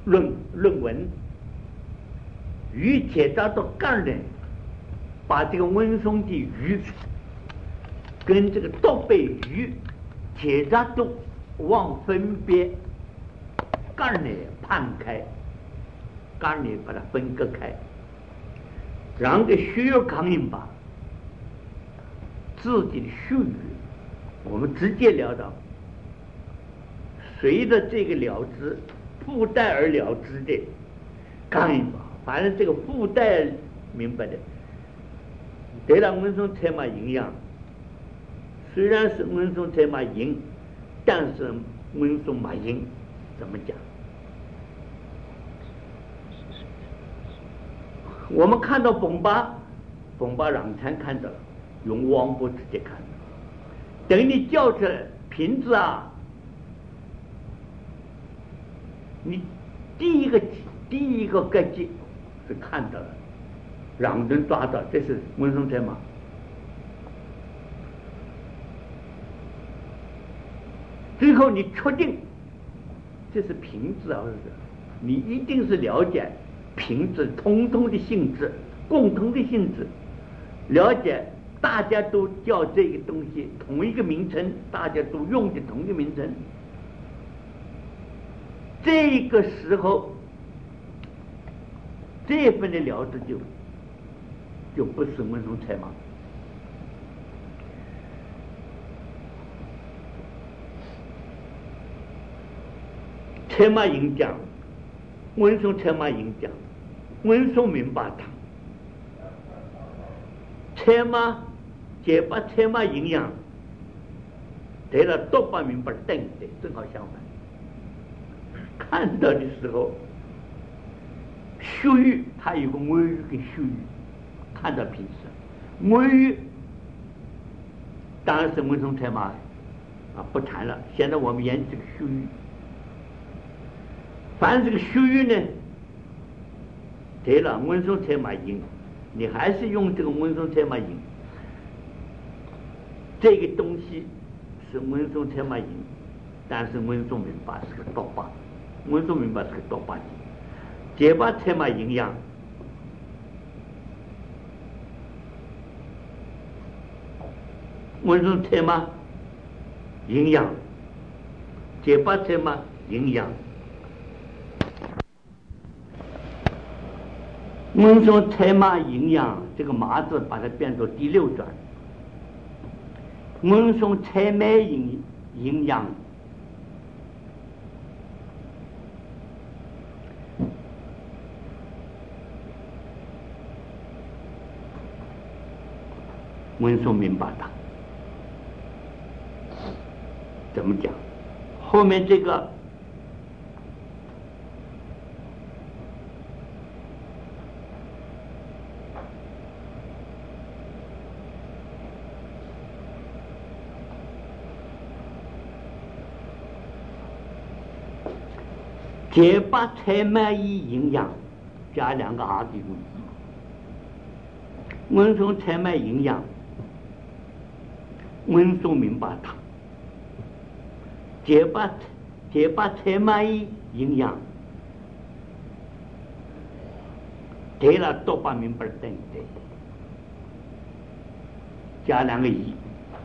论文，与结扎到干人，把这个温松的鱼跟这个多贝鱼结扎都往分别干人判开，干人把它分割开，然后血肉感应吧自己的血瘀，我们直截了当，随着这个了之附带而了之的感应吧，反正这个附带明白的，得了温松才嘛营养，虽然是温松才嘛营，但是温松嘛营怎么讲？我们看到崩巴让餐看到了，用网波直接看到，等你叫出来瓶子啊，你第一个格局是看到了，让人抓到，这是温松才嘛。最后你确定这是瓶子啊，你一定是了解瓶子统的性质，共同的性质，了解大家都叫这个东西同一个名称，大家都用的同一个名称。这个时候，这份的了知就不是温松才嘛。才嘛影响，温松才嘛影响，温松明白堂，才嘛结巴才嘛营养，得了多巴明白等的，正好相反。看到的时候，血瘀它有个微瘀跟血瘀，看到平时微瘀当然是温松才嘛不谈了。现在我们研究这个血瘀，凡这个血瘀呢，得了温松才嘛营，你还是用这个温松才嘛营，这个东西是温松才嘛营，但是温松明白是个多巴，温松明白是个多巴剂，结巴才嘛营养，温松才嘛营养，结巴才嘛营养。温松才嘛营养，这个麻字把它变作第六转，温松才嘛营养，温松明白的，怎么讲？后面这个结巴才嘛营养加两个 R 的问题，温松才嘛营养，温松明白堂，结巴才嘛营养，得了多巴明白等的，加两个一。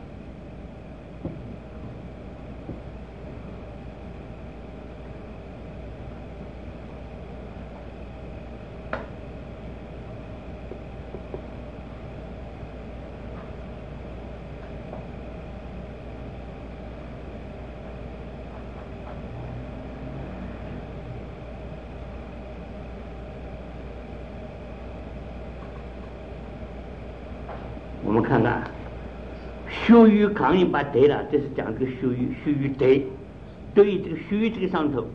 我们看看血瘀抗应把对了，这是讲这个血瘀对，对于这个血瘀这个上头，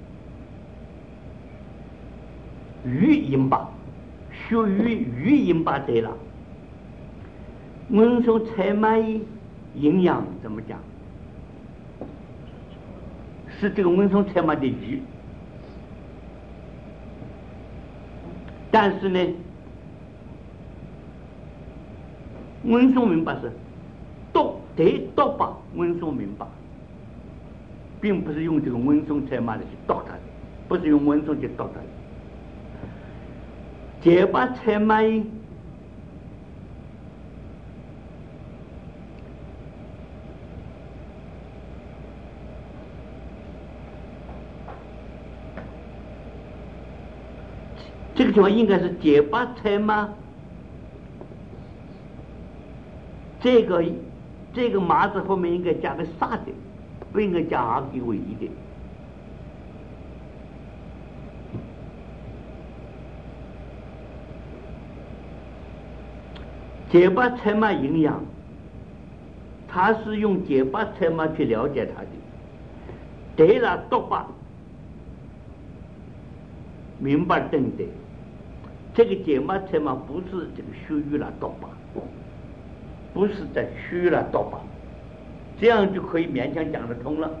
瘀引把血瘀引把对了，温松才嘛营养怎么讲？是这个温松才嘛的瘀，但是呢，温松明白是多把温松明白，并不是用这个温松才嘛的去倒它的， 不是用文松去读的。结巴才买，这个地方应该是结巴才吗？这个麻字后面应该加个啥的，不应该加阿给为一的。结巴才嘛营养，他是用结巴才嘛去了解他的。对了，读吧，明白等的。这个结巴才嘛不是这个虚语了读吧，不是在虚了读吧，这样就可以勉强讲得通了。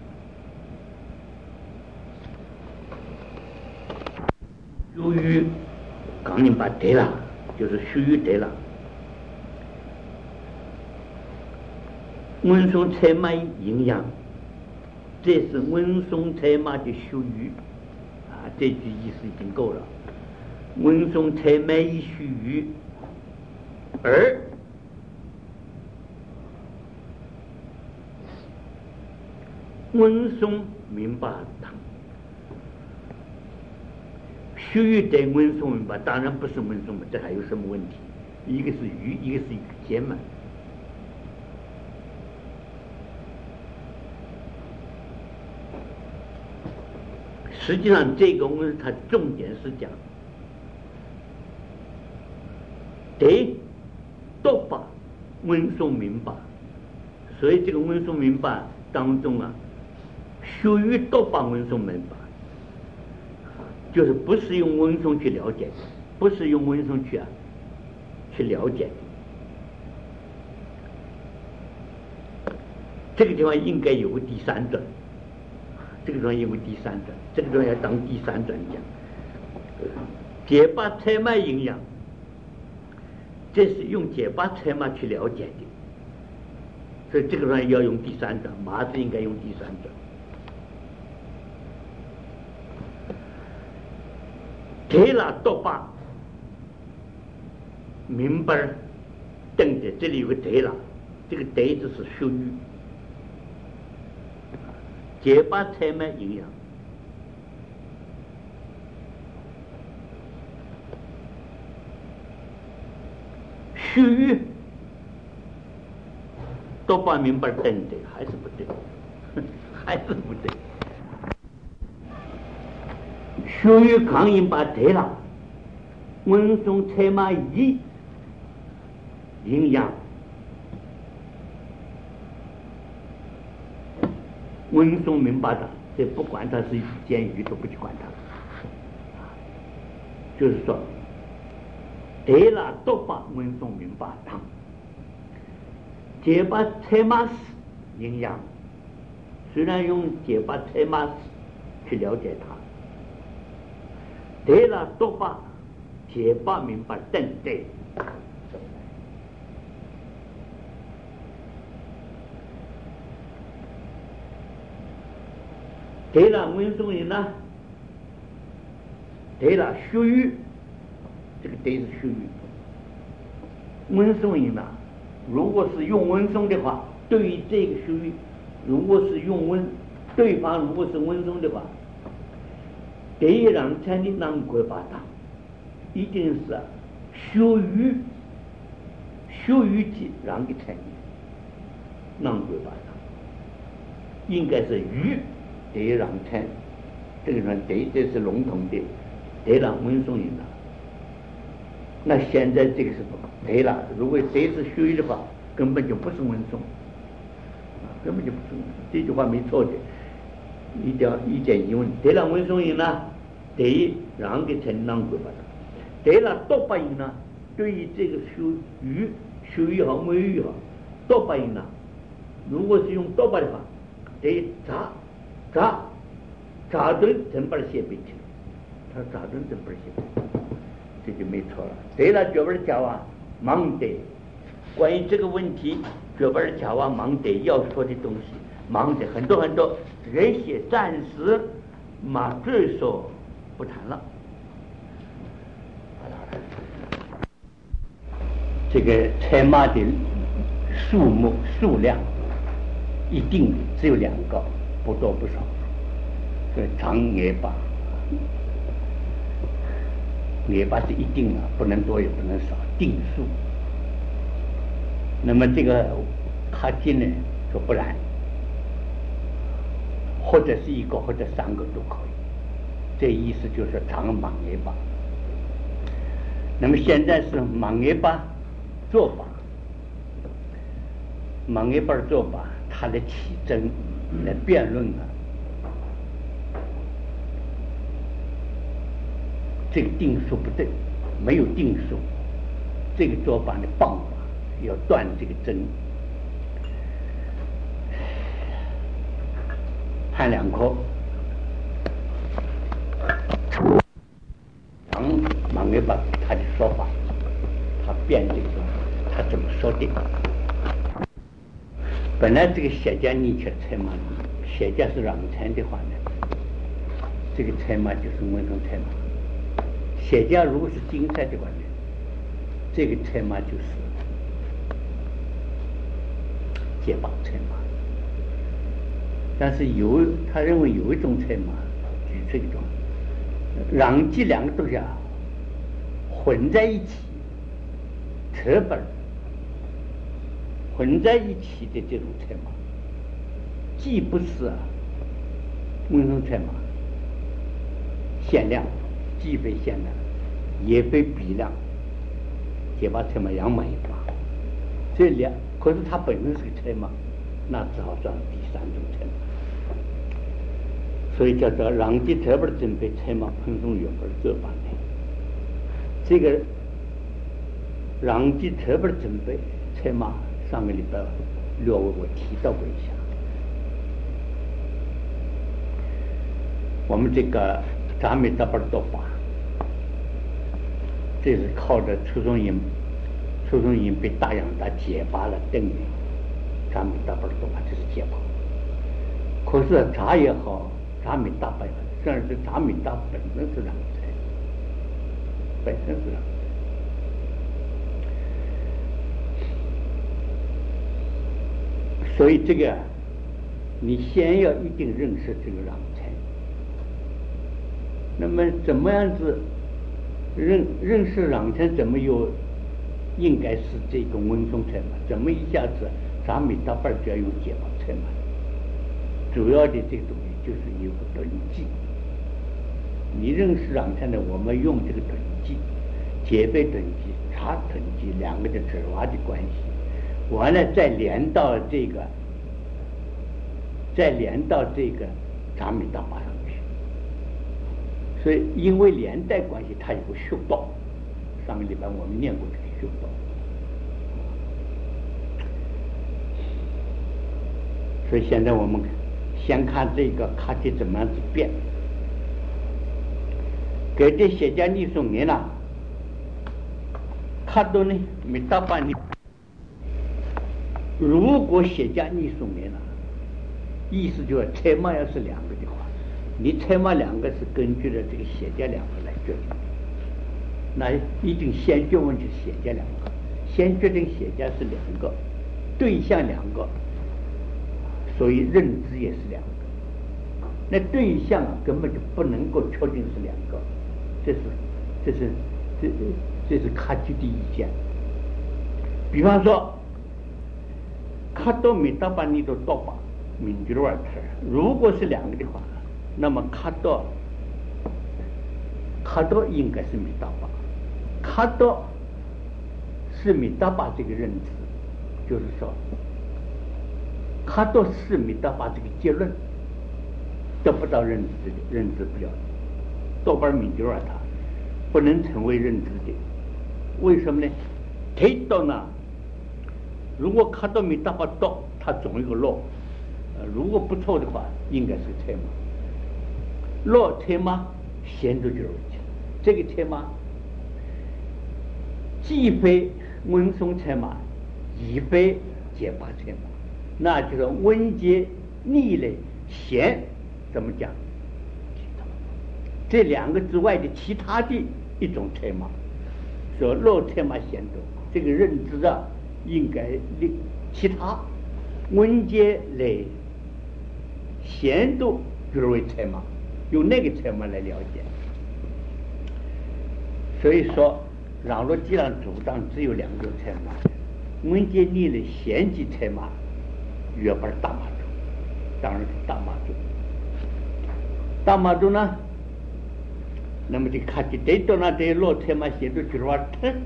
由于刚明白对了，就是虚语对了。文松才马营养，这是文松才马的俗语啊，这句意思已经够了。文松才马以俗语，而文松明白堂，俗语对文松明白，当然不是文松嘛，这还有什么问题？一个是语，一个是语言嘛。实际上，这个文它重点是讲对读吧文松明白，所以这个文松明白当中啊，属于读吧文松明白，就是不是用文松去了解，不是用文松去了解。这个地方应该有个第三者。这个地方有个第三转，这个地方要当第三转讲。结巴才马营养，这是用结巴才马去了解的，所以这个地方要用第三转，麻字应该用第三转。对了，读吧，明白等的，这里有个对了，这个对字是属于。结巴才马营养，属于读吧明白等的，还是不对，还是不对。属于刚硬把对了，文松才马以营养。文松明白的，这不管他是监狱都不去管他，就是说，对了，读吧文松明白的，结巴才马是营养，虽然用结巴才马是去了解他，对了，读吧结巴明白等对。对了，文松人呢？对了，属于这个对是属于文松人呢。如果是用文松的话，对于这个属于，如果是用对方如果是文松的话，对让产的难过把它，一定是属于的让给产的难过把它，应该是与。对让产，这个人对这是笼统的，对让文松人了。那现在这个是对了，如果对是属于的话，根本就不是文松，根本就不是文松。这句话没错的，一点疑问。对了，文松人呢，对让给产难过把它。对了，读吧人呢，对于这个属于好美语好，读吧人呢，如果是用读吧的话，对扎顿真把它写进去了，他扎顿真把它写进去，这就没错了。对了，脚本讲啊，忙得关于这个问题，脚本讲啊，忙得要说的东西，忙得很多，这些暂时马最说不谈了。这个车马的数量一定只有2个，不多不少。这长野巴是一定啊，不能多也不能少，定数。那么这个卡金呢说不然，或者是1个或者3个都可以。这意思就是长莽野巴。那么现在是莽野巴做法，莽野巴的做法，他的起争来辩论啊，这个定数不对，没有定数，这个做法的方法要断这个真，判2科。莽野巴他的说法，他辩这个说法，他怎么说的？本来这个谢家你去车马，谢家是让参的话呢，这个车马就是文松车马。谢家如果是金赛的话呢，这个车马就是结帮车马。但是他认为有一种车马，举这个状，让这2个东西啊混在一起，车本混在一起的这种车马，既不是文松车马限量，既非限量，也非比量，结巴车马2买1把，这2可是它本身是个车马，那只好算第3种车马。所以叫做让吉车本准备车马碰送有本这版的，这个让吉车本准备车马上个礼拜略微我提到过一下。我们这个咱们这本做法，这是靠着初中营被大洋大解拔了等于咱们这本做法，这是解拔。可是茶也好，咱们大白，甚至是咱们大本身是让财，本身是让财。所以这个你先要一定认识这个让财，那么怎么样子认识让财，怎么又应该是这个文松财嘛？怎么一下子咱们大半就要用解放财嘛？主要的这个东西就是有个等级，你认识让财呢，我们用这个等级，解背等级、茶等级2个的指娃的关系，完了再连到这个咱们大马上去。所以因为连带关系，它有个修道。上个礼拜我们念过这个修道。所以现在我们先看这个卡体怎么样子变。给这写家你送人了，卡多呢没大半年。如果写家你送人了，意思就是车马要是2个的话，你车马2个是根据了这个写家2个来决定的。那一定先决问题写家2个，先决定写家是2个，对象2个，所以认知也是2个。那对象根本就不能够确定是2个，这是卡居的意见。比方说，卡多米大把你都多把民居的玩儿，如果是2个的话，那么卡多应该是米大把，卡多是米大把这个认知，就是说，卡多是米大把这个结论得不到认知不了，多半民居玩它不能成为认知的。为什么呢？推到呢？如果卡到米大把多，它总有个落。如果不错的话，应该是车马。落车马先就有问题。这个车马既非文松车马，亦非结巴车马，那就是文节逆类贤怎么讲？ 这两个之外的其他的一种车马，说落车马显度，这个认知啊，应该其他文节来显度就是为车马，用那个车马来了解。所以说，让路既然主张只有两种车马，文节你的贤级车马，越不是大马族，当然是大马族。大马族呢？那么就看见这段呢，这落车马写的就是说，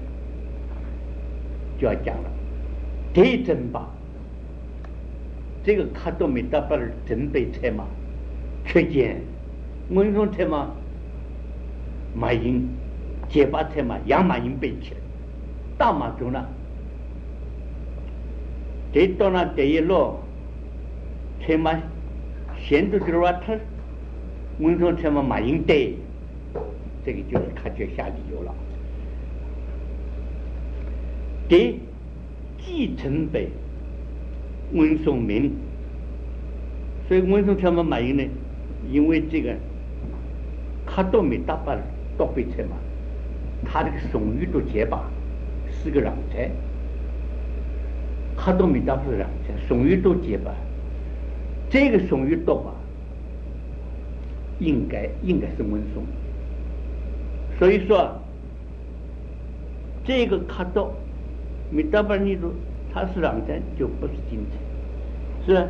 就要讲了，这真吧，这个卡多米达巴的真被车马，却见文松车马马英结巴车马养马英背起来，大马族呢，这段呢这一落车马写的就是说，文松车马马英对。这个就是看就下理由了。第继承辈文松明，所以文松车马马英呢，因为这个他都没打把都被车嘛，他这个宋玉都结巴是个让才，他都没打是让才，宋玉都结巴，这个宋玉多吧，应该是文松。所以说，这个卡多米达巴尼度，它是让才就不是精彩，是吧？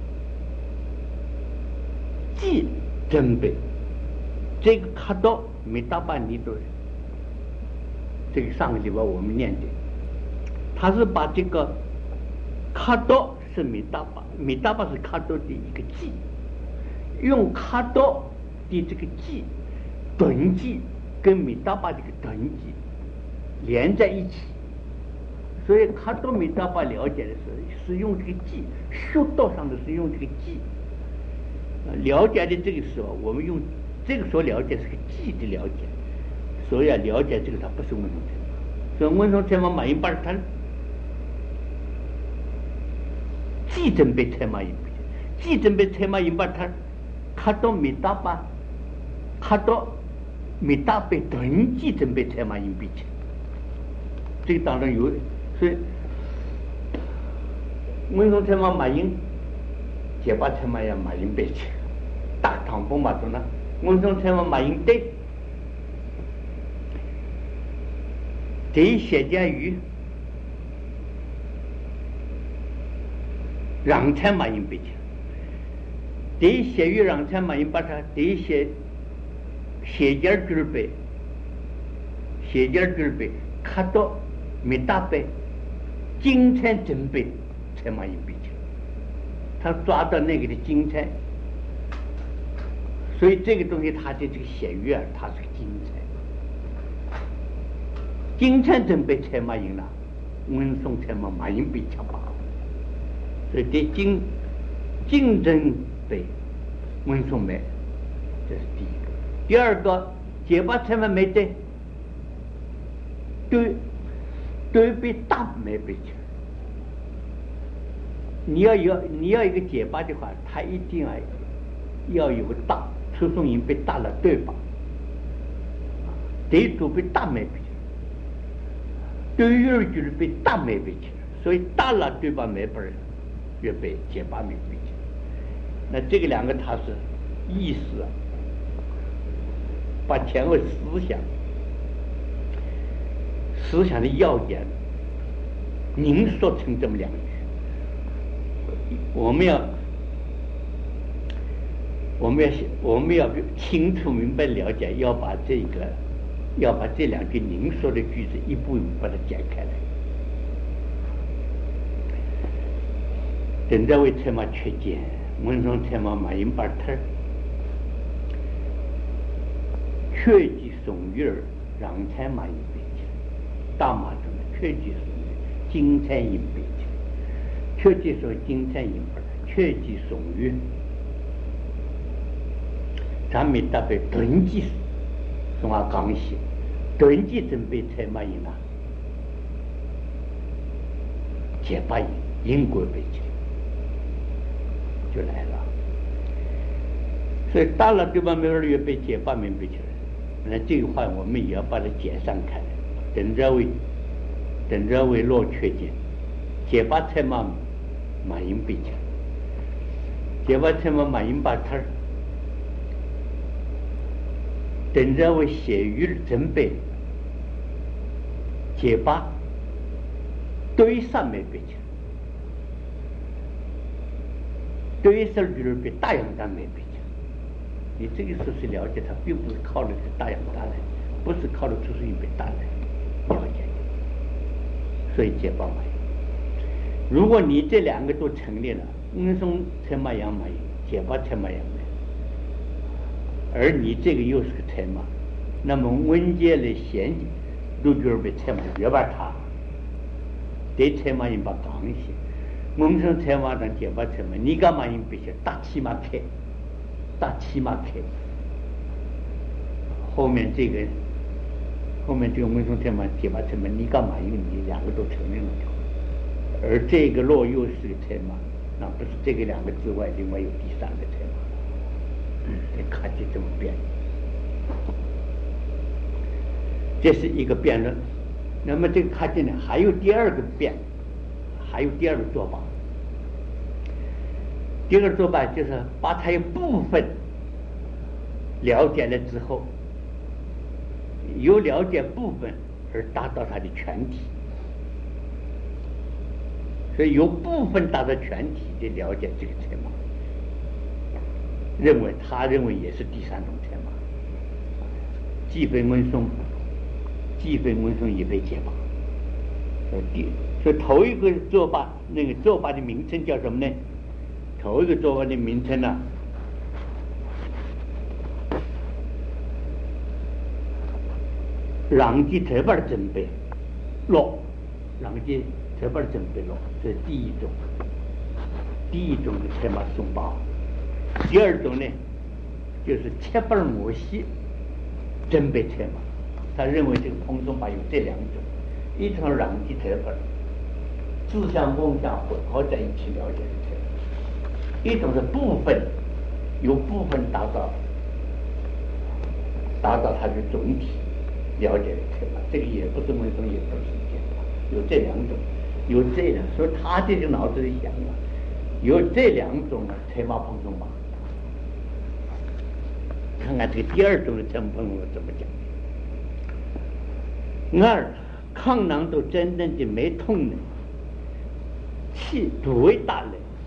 既真备这个卡多米达巴尼度，这个上个礼拜我们念的，他是把这个卡多是米达巴是卡多的一个记，用卡多的这个记顿记。跟米达巴这个等级连在一起，所以他对米达巴了解的是用这个记，修道上的是用这个记，了解的这个时候，我们用这个时候了解是个记的了解，所以要了解这个它不是文松车马，所以文松车马马英巴他记真被车马英不记真被车马英巴他到米达巴，他到米大被囤积准备车马硬币钱，这个当然有，所以文松车马马英结巴车马要马英背钱，大唐风马中呢，文松车马马英对，这写家于让车马英背钱，这写于让车马英把它这写。写件准备，看到没大备，金钱准备才马英币钱，他抓到那个的金钱，所以这个东西它的这个写语啊，它是个金钱，金钱准备才马英了，文松才马英币钱吧，所以对金针备文松买，这是第一个。第二个，结巴车马没得，对比大没被钱。你要一个结巴的话，他一定要有个大，出送银被大了对吧？对都被大没被钱，对于就是被大没被钱，所以大了对吧没本人，越被结巴没被钱。那这个两个它是意思啊。把前后思想的要点凝缩成这么两句，我们要清楚明白了解，要把这两句凝缩的句子一步一步把它解开来。等在为车马缺见，文松车马马英巴特。确记宋玉儿让才马英背起来，大马中的确记宋玉金才英背起来，确记说金才英不来，确记宋玉，咱们大被囤积从啊刚写，囤积准备才马英啊，结巴英国背起来就来了。 所以大了对吧？没有越被解发明白起来。那这句话我们也要把它解散开来。等着为落缺见，解发才嘛满阴背起来，解发才嘛满阴把它等着为血瘀准备解发对上没背起来，对上就是被大阳丹没背起来。你这个时候去了解它，并不是靠的是大阳丹来，不是靠的出生一被大来了解，所以解发满阴。如果你这两个都成立了，温松才嘛阳满阴，解发才嘛阳满，而你这个又是个财马，那么温节的闲都就是被财马越把它对财马应把刚些，温松财马当解发财马，你干嘛应必须大起码开，后面这个温松财马解发财马，你干嘛应你两个都承认了就好，而这个落又是个财马，那不是这个两个之外，另外有第三个财马。这看起这么变，这是一个辩论。那么这个看起呢，还有第二个辩，还有第二个做法。第二个做法就是把它一部分了解了之后，由了解部分而达到它的全体，所以由部分达到全体的了解这个财马。他认为也是第三种财马，既非温松也非解发。所以头一个做法，那个做法的名称叫什么呢？头一个做法的名称呢，让其特别准备落，让其特别准备落，这是第一种的财马松巴。第二种呢，就是切本摩西准备财马。他认为这个蓬松法有这两种，一种让其特本，自相共相混合在一起了解的财马；一种是部分，由部分达到它的总体了解的财马。这个也不是温松，也不是解发，有这两种，所以他这个脑子里想啊，有这两种的财马蓬松法。看看这个第二种的成分我怎么讲。二，抗囊都真正的没痛的气不为大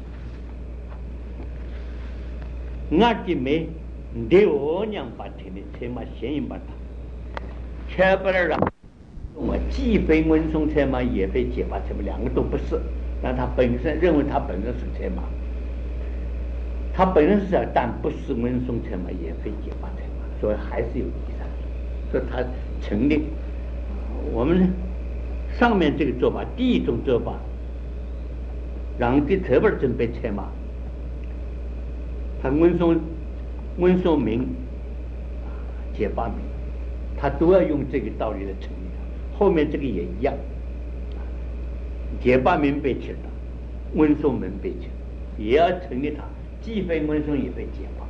人，二的没流量把天的才嘛显应把它，全不能让我既非温松才嘛也非解发才嘛，两个都不是，但他本身认为他本身是才嘛。他本身是这样，但不是温松财马，也非解发财马，所以还是有第三种。所以他成立我们上面这个做法，第一种做法，让的特别准备财马，他温松名解发名，他都要用这个道理来成立它。后面这个也一样，解发名被起了，温松名被起，也要成立它。既非温松也被解发，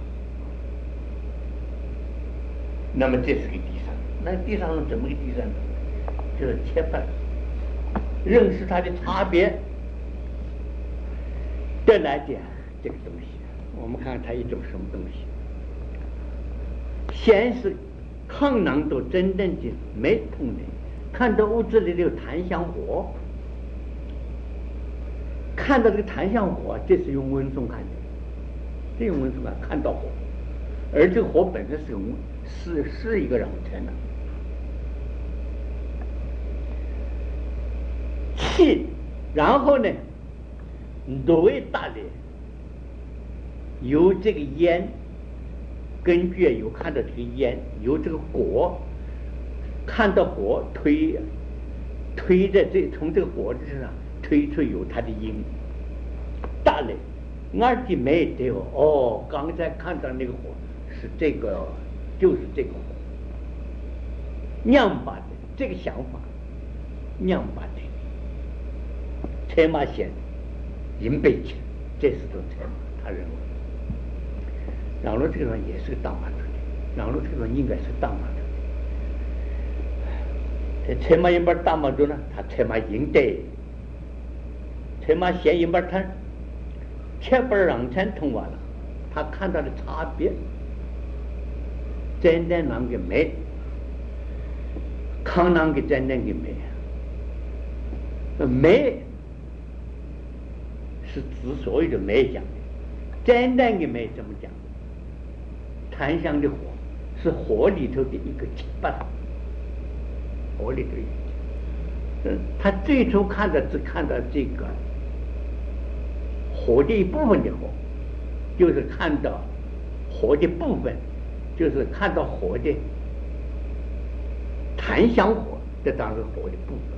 那么这是个第三种。那第三种怎么个第三种？就是切分，认识它的差别的来讲这个东西。我们看看它一种什么东西。先是抗囊都真正的没痛的，看到屋子里有檀香火，看到这个檀香火，这是用温松看的。这种温松看到火，而这个火本身是一个让财呢。气，然后呢，多为大的，由这个烟，根据有看到这个烟，由这个火，看到火推着从这个火之上推出有它的因，大嘞。二的没得刚才看到那个火是这个，就是这个火，酿把的这个想法，酿把的财马显银背起，这是种财马，他认为。 让路这个人也是个大马主的，让路这个人应该是大马主的。车马一半大马主呢，他车马赢得，车马先一半摊，切本让钱通完了，他看到的差别，真正啷个没，康啷个真正的没，没是指所有的没讲的，真正的没怎么讲？檀香的火是火里头的一个结巴，火里头一个，他最初看到只看到这个火的一部分的火，就是看到火的部分，就是看到火的檀香火，这当是火的部分。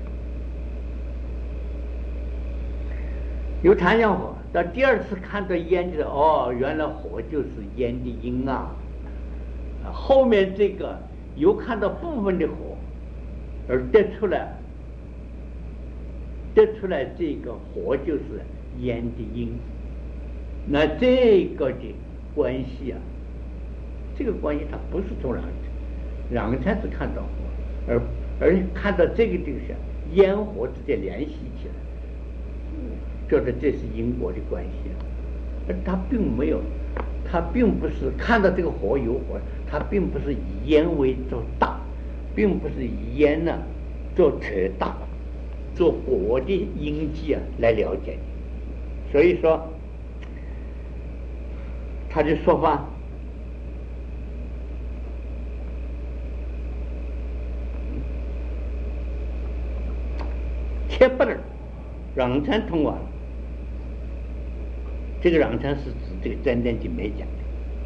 有檀香火，到第二次看到烟就是原来火就是烟的因啊。后面这个有看到部分的火，而得出来这个火就是烟的因，那这个的关系啊，这个关系它不是从让才是看到火，而看到这个就是烟火直接联系起来，觉得这是因果的关系，而它并不是看到这个火有火，它并不是以烟为做大，并不是以烟呢做扯大，做火的因机啊来了解的。所以说他的说法切不了让禅通完了，这个让禅是指这个真正的没讲的，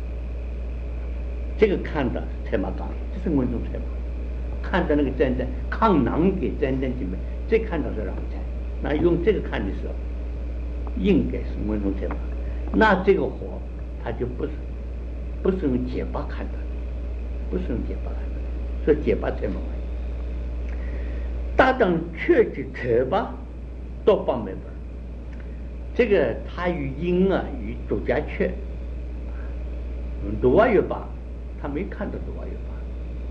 这个看到才马讲，这是文中才马看到那个真正抗囊给真正的没，这看到是让禅，那用这个看的时候应该是文中才马，那这个火它就不是用结巴看到的，不是用结巴看到的，所以结巴才马大等确的扯巴多帮没本，这个它与因啊与主家确独阿月巴，他没看到独阿月巴，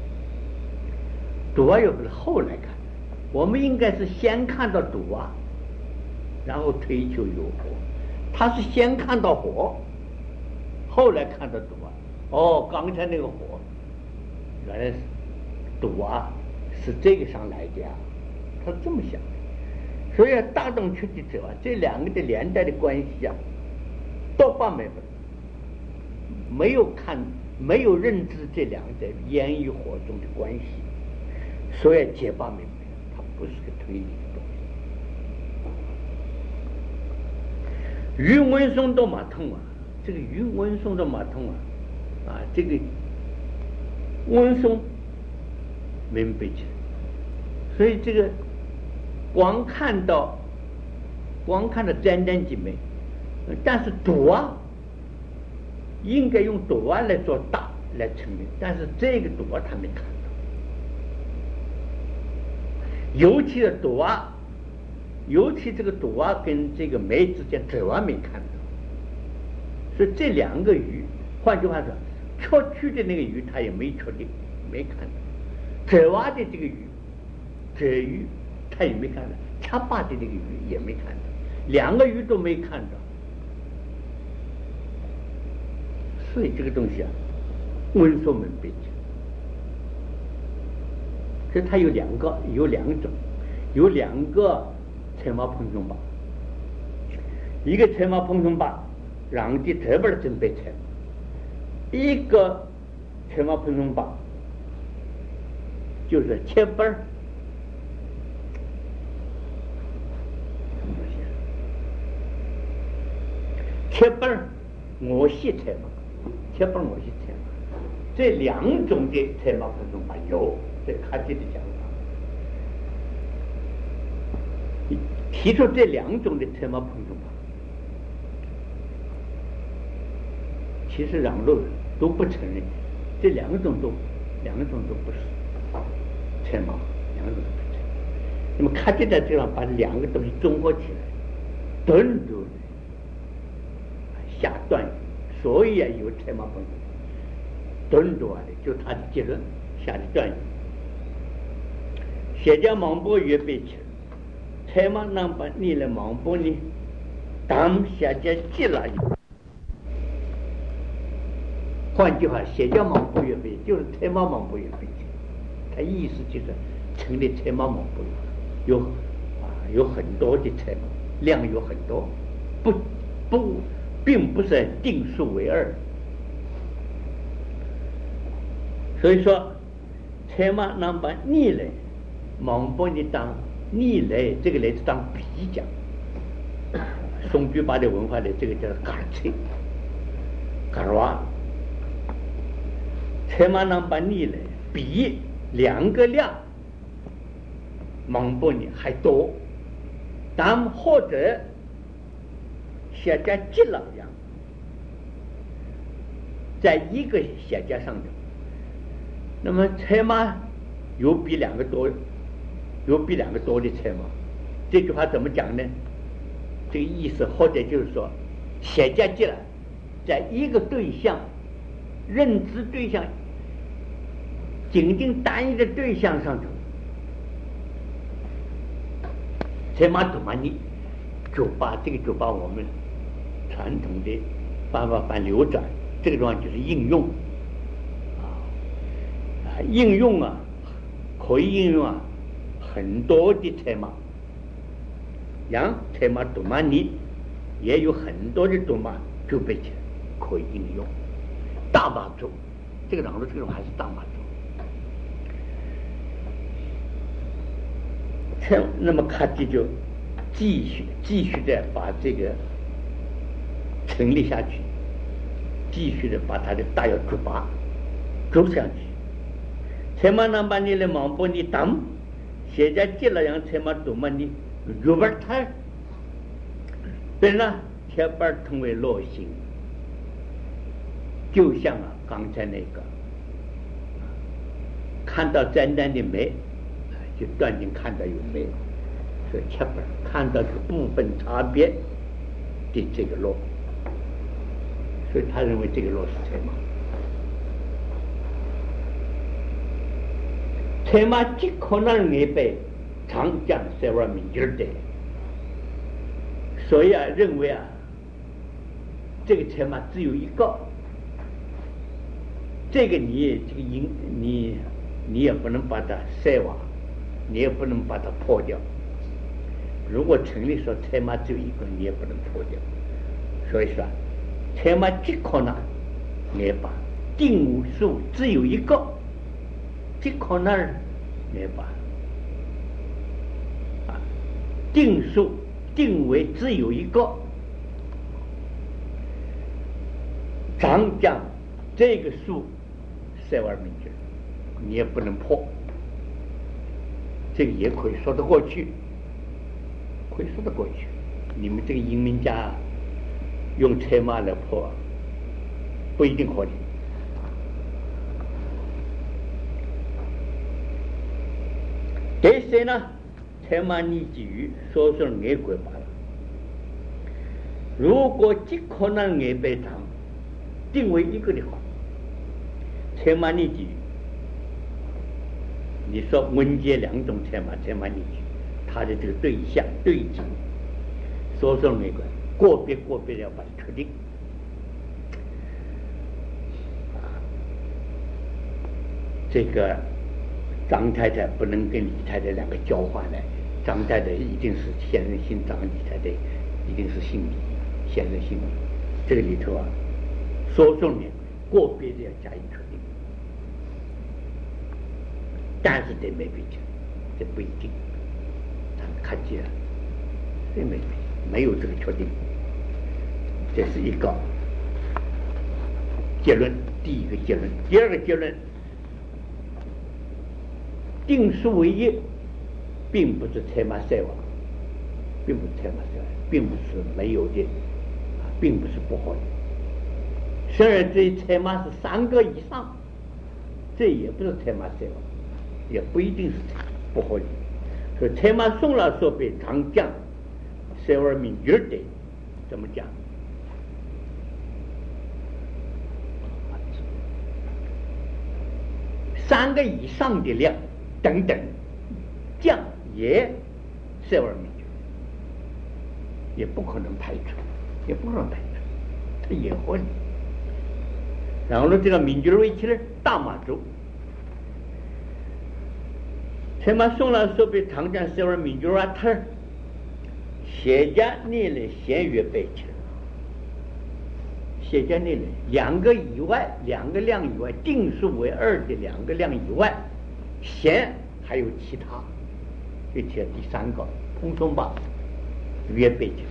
独阿月巴是后来看的，我们应该是先看到独阿，然后推求有火，他是先看到火，后来看到独阿。刚才那个火原来是独阿是这个上来的啊，他是这么想的。所以大众确的者啊，这两个的连带的关系啊，多半没有认知这两者烟与火中的关系，所以结巴明白，它不是个推理的东西。于文松都马通啊，这个于文松都马通啊，这个文松明白起来，所以这个光看到沾沾几枚，但是赌啊应该用赌啊来做大来成名，但是这个赌啊他没看到，尤其是赌啊，尤其这个赌啊跟这个梅之间赌啊没看到，所以这两个鱼，换句话说，缺去的那个鱼他也没确定没看到，赌啊的这个鱼，这鱼他也没看到，掐把的那个鱼也没看到，两个鱼都没看到，所以这个东西啊，文说明白讲，所以它有两种，有两个车马碰撞吧，一个车马碰撞吧，让的特别准备车，一个车马碰撞吧，就是切本儿。切本我系车马，切本我系车马，这两种的车马碰撞法有，这卡基的讲法，提出这两种的车马碰撞法，其实让路都不承认，这两种都不是车马，两种都不承认。那么卡基在这样把两个东西综合起来，顿住下断所以有财马本顿着的，就他的结论下的断语。写家忙波越被吃，财马能把你来忙波呢，当写家急了。换句话，写家忙波越被就是财马忙波越被吃，他意思就是成立财马忙波有很多的财马，量有很多，并不是定数为二。所以说财马能把你来忙波你当你来，这个来是当比讲。宋举把的文化的这个叫嘎脆嘎哇，财马能把你来比两个量忙波你还多，但或者写家急了样，在一个写家上头，那么财马有比两个多的财马，这句话怎么讲呢？这个意思或者就是说，写家急了，在一个对象认知对象仅仅单一的对象上头，财马多嘛你就把我们传统的方法反流转，这个地方就是应用应用可以应用很多的财马，像财马多嘛你也有很多的多马就被起来可以应用。大马洲这个当中，这种还是大马洲。那么卡蒂就继续的把这个成立下去，继续的把他的大要主把走下去。财马能把你的忙波你当现在接了让财马多嘛你有本他本来铁板成为落形，就像刚才那个看到简单的美就断定看到有美，所以铁板看到这个部分差别的这个落，所以他认为这个落是财马。财马即可能也被长江塞外民间的，所以认为这个财马只有一个，这个你也不能把它塞瓦，你也不能把它破掉。如果成立说财马只有一个，你也不能破掉。所以说财马即可能也把定数只有一个，即可能也把定数定为只有一个，长江这个数塞外民间你也不能破，这个也可以说得过去，可以说得过去。你们这个移民家用财马来破不一定可以。第三呢，财马你基于说是外国罢了。如果即可能外被长定为一个的话，财马你基于你说文界两种财马你基于它的这个对象对境，说是外国个别要把它确定。这个张太太不能跟李太太两个交换来，张太太一定是先人姓张，李太太一定是姓李，先人姓李。这个里头说中的个别的要加以确定，但是得没被讲，这不一定。咱们看见了，这没有这个确定，这是一个结论。第一个结论，第二个结论。定数为一，并不是财马塞瓦，并不是没有的，并不是不合理。甚而这财马是三个以上，这也不是财马塞瓦，也不一定是不合理。所以财马送了说被长江塞瓦民居的，怎么讲？ 3个以上的量等等，这样也塞维尔命局，也不可能排除，它也会。然后呢，这个命局位置呢，大马洲。才嘛送了说被唐江塞维尔命局啊，他写家内的弦乐背起来，写家内的2个以外，2个量以外，定数为2的2个量以外，弦还有其他，就写第3个，通通把乐背起来。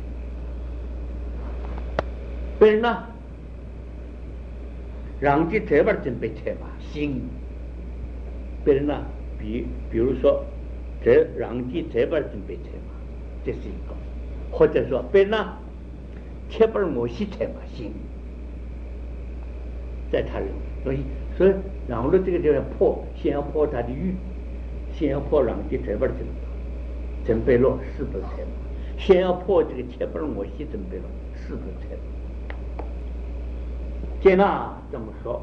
别人呢，让这边准备车马心，别人呢，比如说这让这边准备车马，这是一个，或者说别人呢，这边我是车马心，在他认为，所以然后呢，这个就要破，先要破他的欲，先要破让这边准备了4个车马，先要破这个这边我是准备了4个车马。接纳这么说，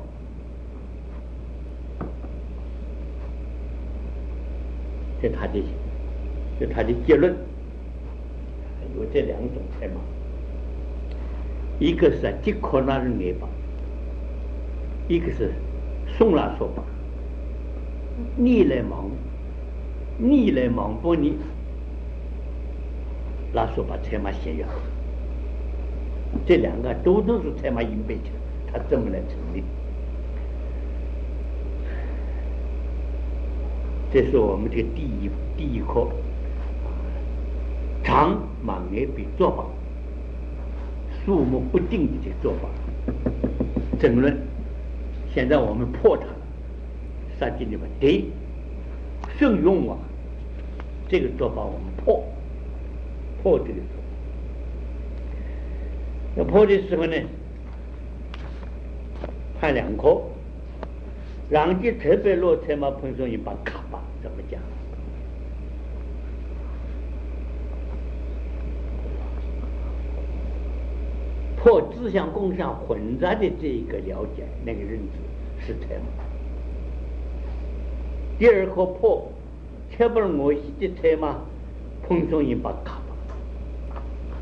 这他的结论，有这2种车马，一个是吉克纳人内法，一个是宋拉说法，逆来忙不逆，拉说法车马先要，这2个都是车马引背起来。他这么来成立，这是我们这个第一课，长满眼比做法，数目不定的这个做法，争论。现在我们破它了，杀进里面对，顺用啊，这个做法我们破这个做法。要破的时候呢，判2科，让其特别落车嘛，碰上一把卡巴，怎么讲？破自相共相混杂的这一个了解，那个认知是车马。第2科破切不我系的车马，碰上一把卡巴，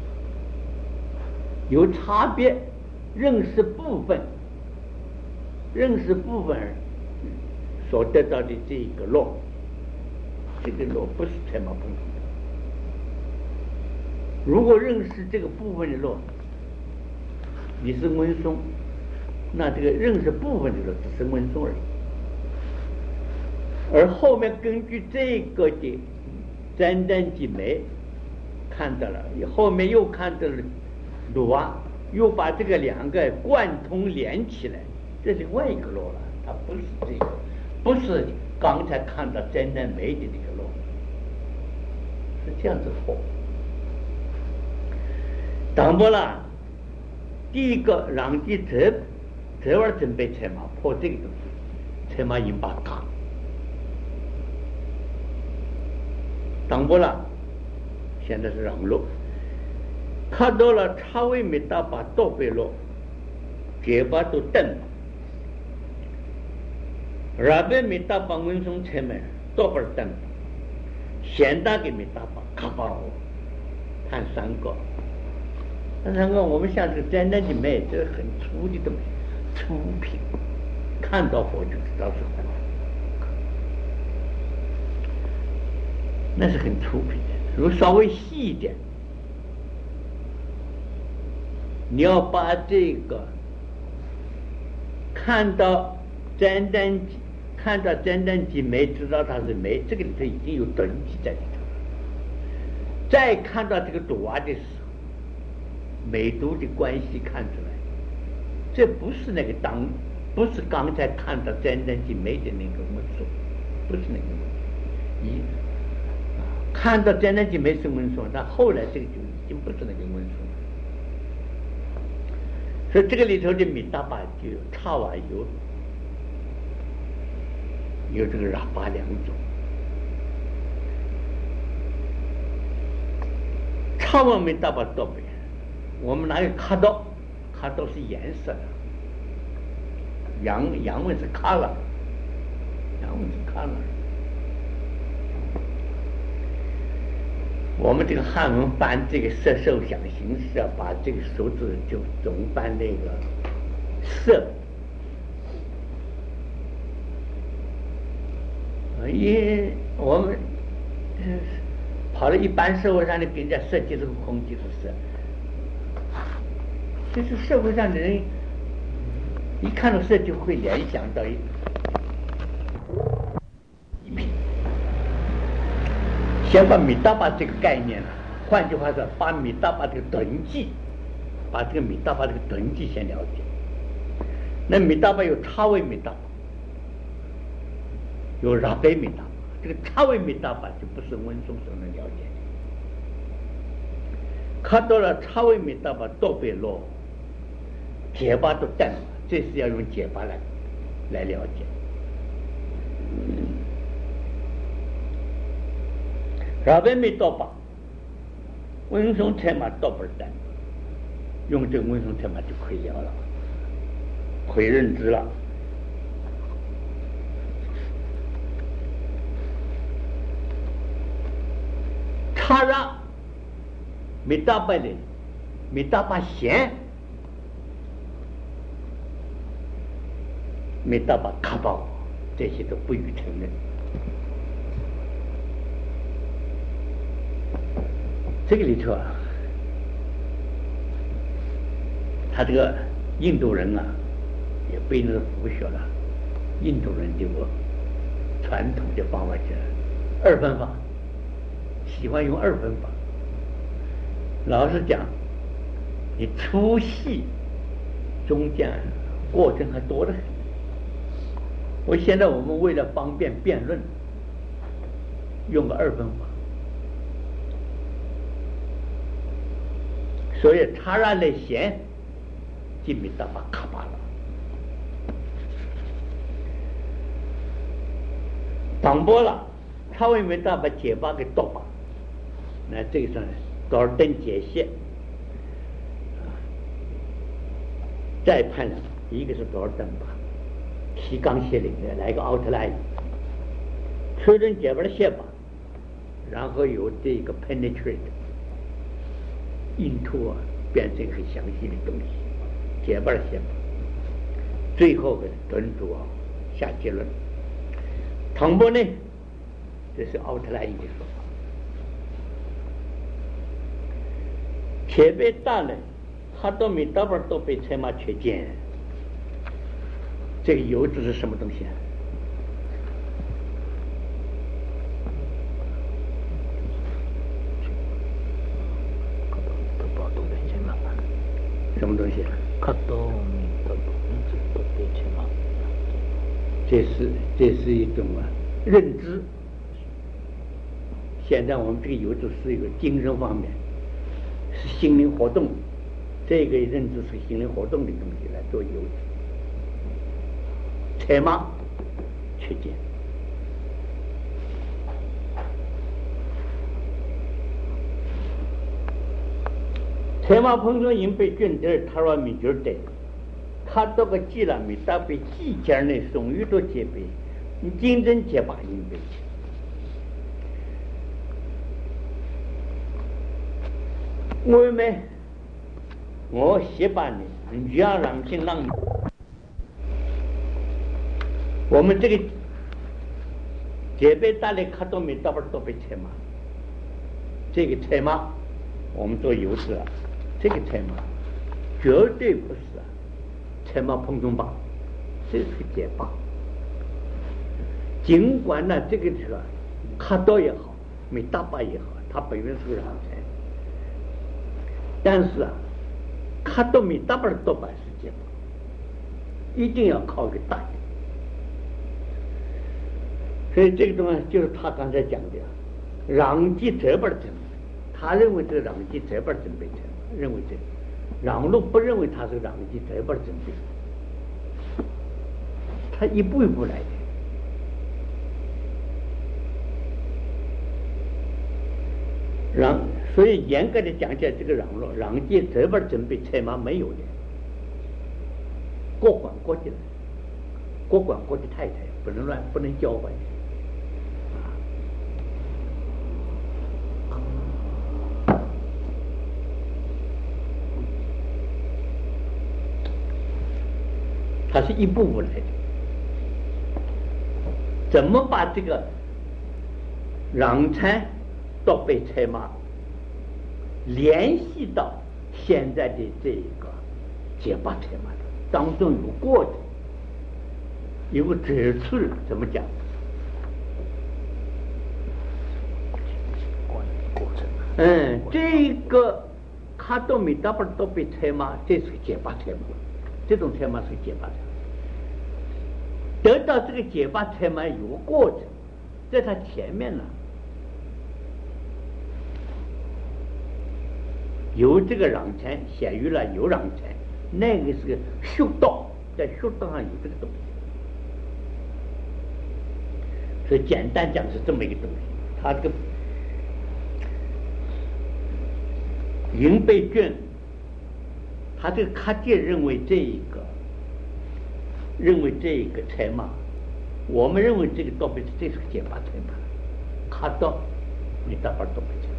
有差别，认识部分所得到的这一个落，这个落不是车马碰撞的。如果认识这个部分的落，你是文松，那这个认识部分的落只是文松而已。而后面根据这个的沾沾几枚看到了，后面又看到了鲁啊，又把这个2个贯通连起来，这是另外一个落了，它不是这个，不是刚才看到沾沾枚的这个落，是这样子破。当不了，第一个让你这玩准备车马破这个东西，车马引把卡。当不了，现在是让路，看到了差位没大把都被落，结巴都蹬，那边没大把文松车门都不蹬，现在给没大把卡巴我，看3个。那3个我们像这个沾沾的梅，这是很粗的东西，粗品，看到火就知道是火，那是很粗品的。如果稍微细一点，你要把这个看到沾沾几梅，知道它是梅，这个里头已经有等级在里头了。再看到这个朵啊的时候，美度的关系看出来，这不是那个不是刚才看到沾沾几梅的那个文书，不是那个文书。看到沾沾几梅是文书，但后来这个就已经不是那个文书了。所以这个里头的米大把就有差瓦有这个喇叭2种。差瓦米大把多不一样，我们哪有卡刀？卡刀是颜色的，洋文是 color， 然后就看了。我们这个汉文翻这个色受想行识啊，把这个数字就总翻那个色。因我们跑到一般社会上的，给人家色即是空即是色。其实社会上的人一看到色就会联想到一品。先把米达巴这个概念，换句话说，把米达巴这个囤积，把这个米达巴这个囤积先了解。那米达巴有差位米达巴，有拉贝米达巴，这个差位米达巴就不是温松所能了解的。看到了差位米达巴都被落，解巴都淡了，这是要用解巴来了解。拉贝米达巴，温松特玛都不淡，用这个温松特玛就可以了，可以认知了。他让米达巴的米达巴贤，米达巴卡巴，这些都不予承认。这个里头啊，他这个印度人啊，也不一定是佛学了。印度人的传统的方法是二分法，喜欢用二分法。老实讲，你粗细中间过程还多得很。现在我们为了方便辩论，用个二分法。所以他让来贤进米达巴卡巴了，挡波了，他为米达巴解巴给夺巴，那这个上多少等解析，再判了一个是多少等吧，提纲挈领的来个 outline， 确认解巴的写法，然后有这个 penetrate。印图啊，变成很详细的东西，解巴的写法，最后的敦促啊下结论。唐波呢，这是奥特莱因的说法。前辈大人，他都没大半都被车马缺见。这个油脂是什么东西啊？什么东西？这是一种认知。现在我们这个油脂是一个精神方面，是心灵活动，这个认知是心灵活动的东西来做油脂。车马缺见。车马碰撞因被卷点他说米觉得他这个记了米大被记件内送遇到戒备你竞争结巴因被我们我写版的你要让心让我们这个戒备大的看到米大不都被车马这个车马我们做油脂啊这个车马绝对不是车马碰撞吧，这是解巴。尽管呢，这个车卡刀也好，没大巴也好，它本身是个ram车，但是卡刀没大巴的多半是解巴，一定要靠一个大的。所以这个东西就是他刚才讲的，让吉这边的他认为这个让吉这边准备成。认为这让路不认为他是让吉这边准备，他一步一步来的。所以严格的讲起来，这个让路让吉这边准备车马没有的，各管各的。 各管各的太太，不能交换。它是一步步来的。怎么把这个让参到被拆码联系到现在的这个解八拆码当中有过程，有个指出怎么讲？过程。这个卡多米达巴都被拆码，这是个解八拆码。这种拆码是解八拆码，得到这个解八拆码有个过程，在它前面呢，有这个让参显于了有让参，那个是个修道，在修道上有这个东西，所以简单讲是这么一个东西。它这个银背卷。他这个卡界认为这一个拆码，我们认为这个道贝这是个解八拆码，卡到你大把都不讲。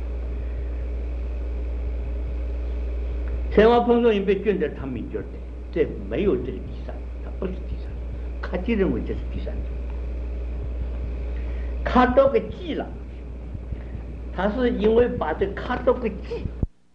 拆码碰撞银被卷的，他明确的，这没有这个第三，它不是第三，卡界认为这是第三种。卡到个记了，他是因为把这卡到个记。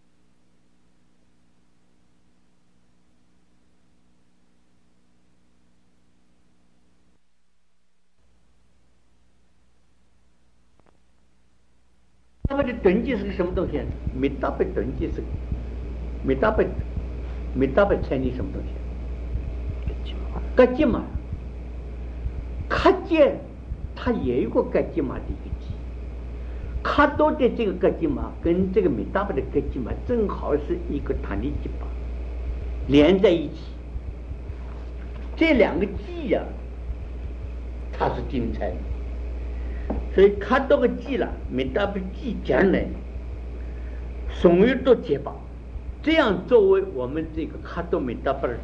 那么的顿记是个什么东西？没大被顿记是没大被参与什么东西？格吉玛，卡界它也有个格吉玛的一个记，卡多的这个格吉玛跟这个没大被的格吉玛正好是一个弹力记把连在一起，这两个记呀，它是精彩的。所以卡多个记了，没大被记将来，松于多结巴，这样作为我们这个卡多没大被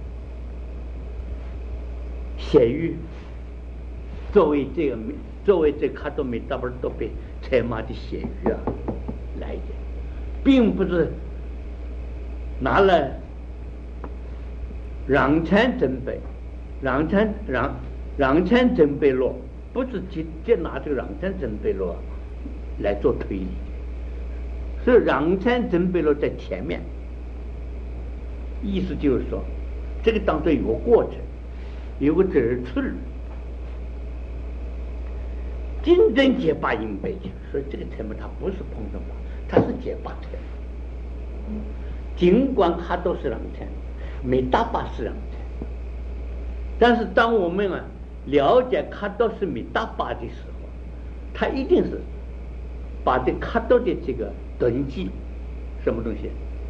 写语，作为这卡多没大被都被拆码的写语啊来的，并不是拿了让参真背，让参真背落。不是直接拿这个让参真背落来做推理，所以让参真背落在前面，意思就是说，这个当中有个过程，有个指出，真正解八应背去，所以这个拆码它不是碰撞法，它是解八拆。尽管它都是让参，没大把是让参，但是当我们了解卡多是米大巴的时候，他一定是把这卡多的这个顿记什么东西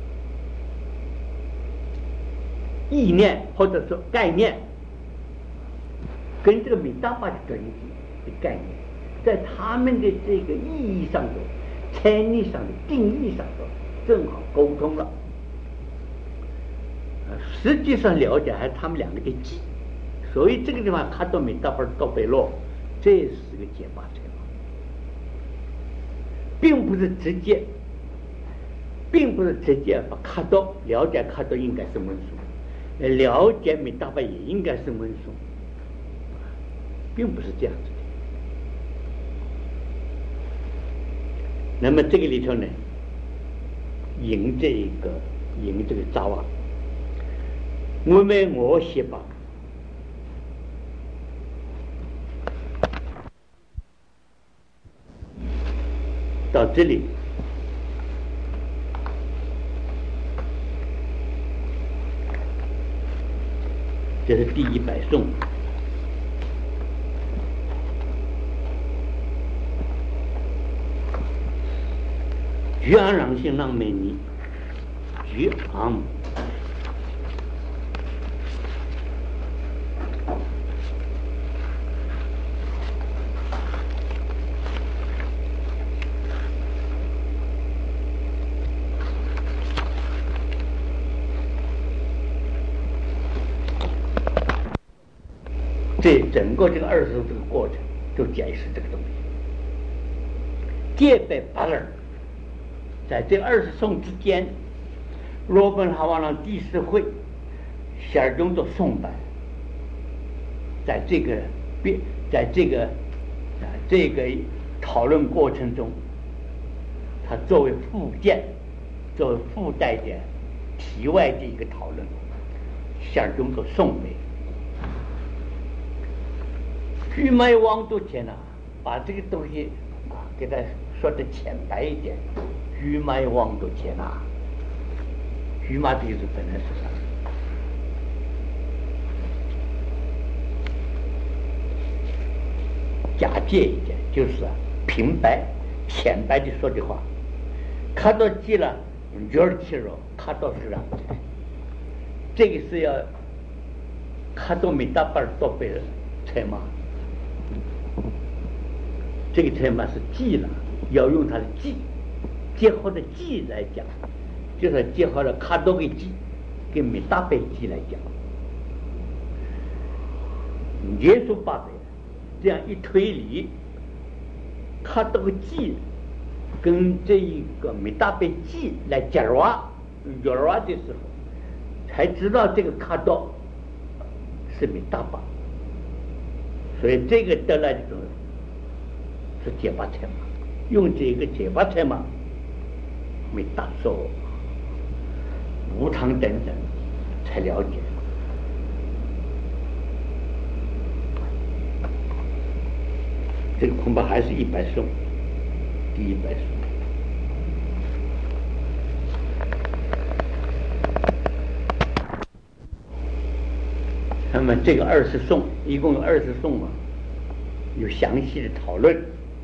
意念或者说概念，跟这个米大巴的顿记的概念，在他们的这个意义上头、参与上的定义上头正好沟通了。实际上了解还是他们两个的记。所以这个地方卡多米大巴多贝洛，这是个解八拆码，并不是直接把卡多了解卡多应该是文书，了解米大巴也应该是文书，并不是这样子的。那么这个里头呢，赢这个杂瓦，我写吧。到这里，这是第100颂。菊昂让性浪美尼，菊昂。 这整个这个20颂这个过程就解释这个东西。戒备巴勒，在这20颂之间，罗本哈瓦朗第10会显中的颂拜，在这个讨论过程中，它作为附件，作为附带的题外的一个讨论，显中的颂美。居麦王都前把这个东西给他说的浅白一点。居麦王都前居麦的意思本来是啥？假借一点，就是平白浅白的说的话。看到记了热气了，看到是这个是要看到没大半多倍的才嘛。这个才嘛是记了，要用它的记，结合的记来讲，就是结合了看到的记跟没大倍记来讲，耶稣八倍。这样一推理，看到个记跟这一个没大被记来解话的时候，才知道这个看到是没大把，所以这个得来的种是解法财嘛，用这个解法财嘛，没大受无常等等才了解。这个恐怕还是100颂，第100颂。那么这个20颂一共有20颂嘛，有详细的讨论。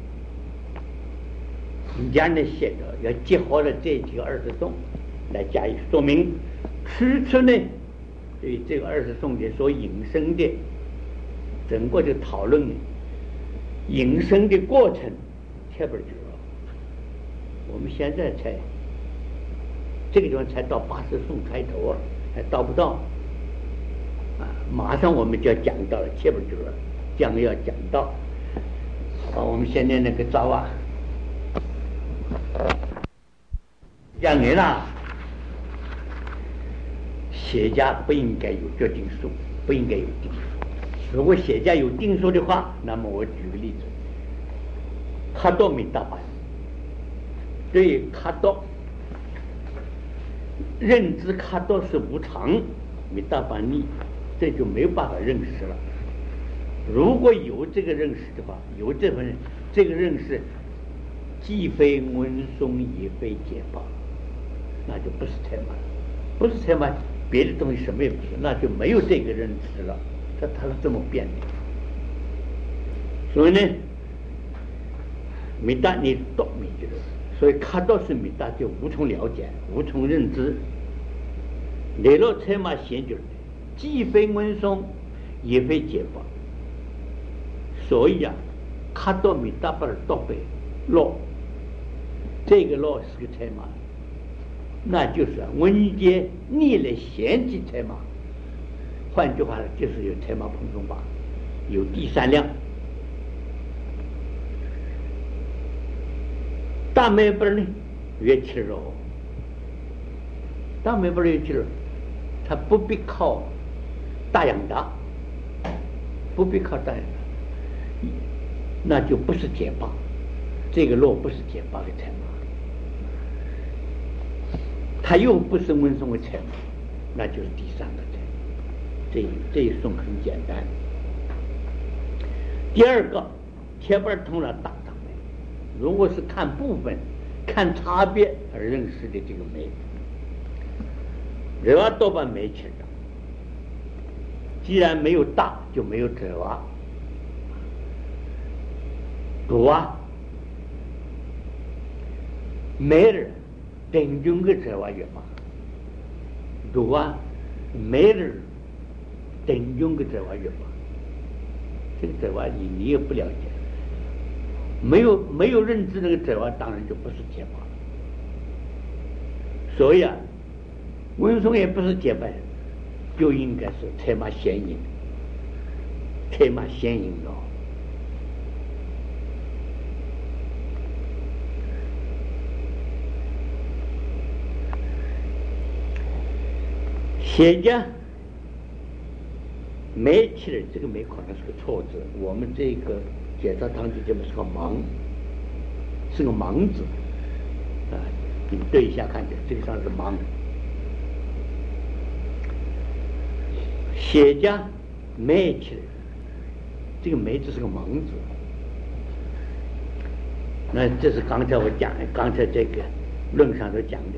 人家呢写着要结合了这几个20颂来加以说明。此处呢，对这个20颂的所引申的整个的讨论呢。引申的过程切不知道，我们现在才这个地方才到80颂开头还到不到马上我们就要讲到了，切不知道将要讲到。好，我们现在那个招讲人写家不应该有决定数，不应该有定数。如果写家有定数的话，那么我举个例子，卡多没大把，对卡多认知卡多是无常，没大把力，这就没有办法认识了。如果有这个认识的话，有这个认识，既非文松也非解法，那就不是财马，不是财马，别的东西什么也不是，那就没有这个认知了。它是这么变的，所以呢，没大你都没觉得，所以看到是没大就无从了解，无从认知。来了才嘛显觉的，既非文松，也非解法，所以看到没大把的多倍落，这个落是个才嘛，那就是文节逆了贤吉才嘛。换句话呢，就是有财马碰中法，有第三量。大美本呢，越气肉，大美本越气肉，他不必靠大养大，不必靠大养大，那就不是解法，这个路不是解法的财马，他又不是文松的财马，那就是第三个财。这一颂很简单。第二个，铁板通了大当美，如果是看部分、看差别而认识的这个美，热瓦多半没吃的。既然没有大，就没有热瓦。多没人等中个热瓦越嘛，多没人。等用个这玩意儿嘛，这个这玩意你也不了解，没有认知那个这玩意当然就不是解法了。所以文松也不是解法，就应该是财马显隐。 才嘛显影了。写家没起来，这个没可能是个错字。我们这个解答堂就这么是个盲，是个盲字啊，你对一下看见，这个上是盲。写家没起来，这个没字是个盲字。那这是刚才我讲，刚才这个论上都讲的，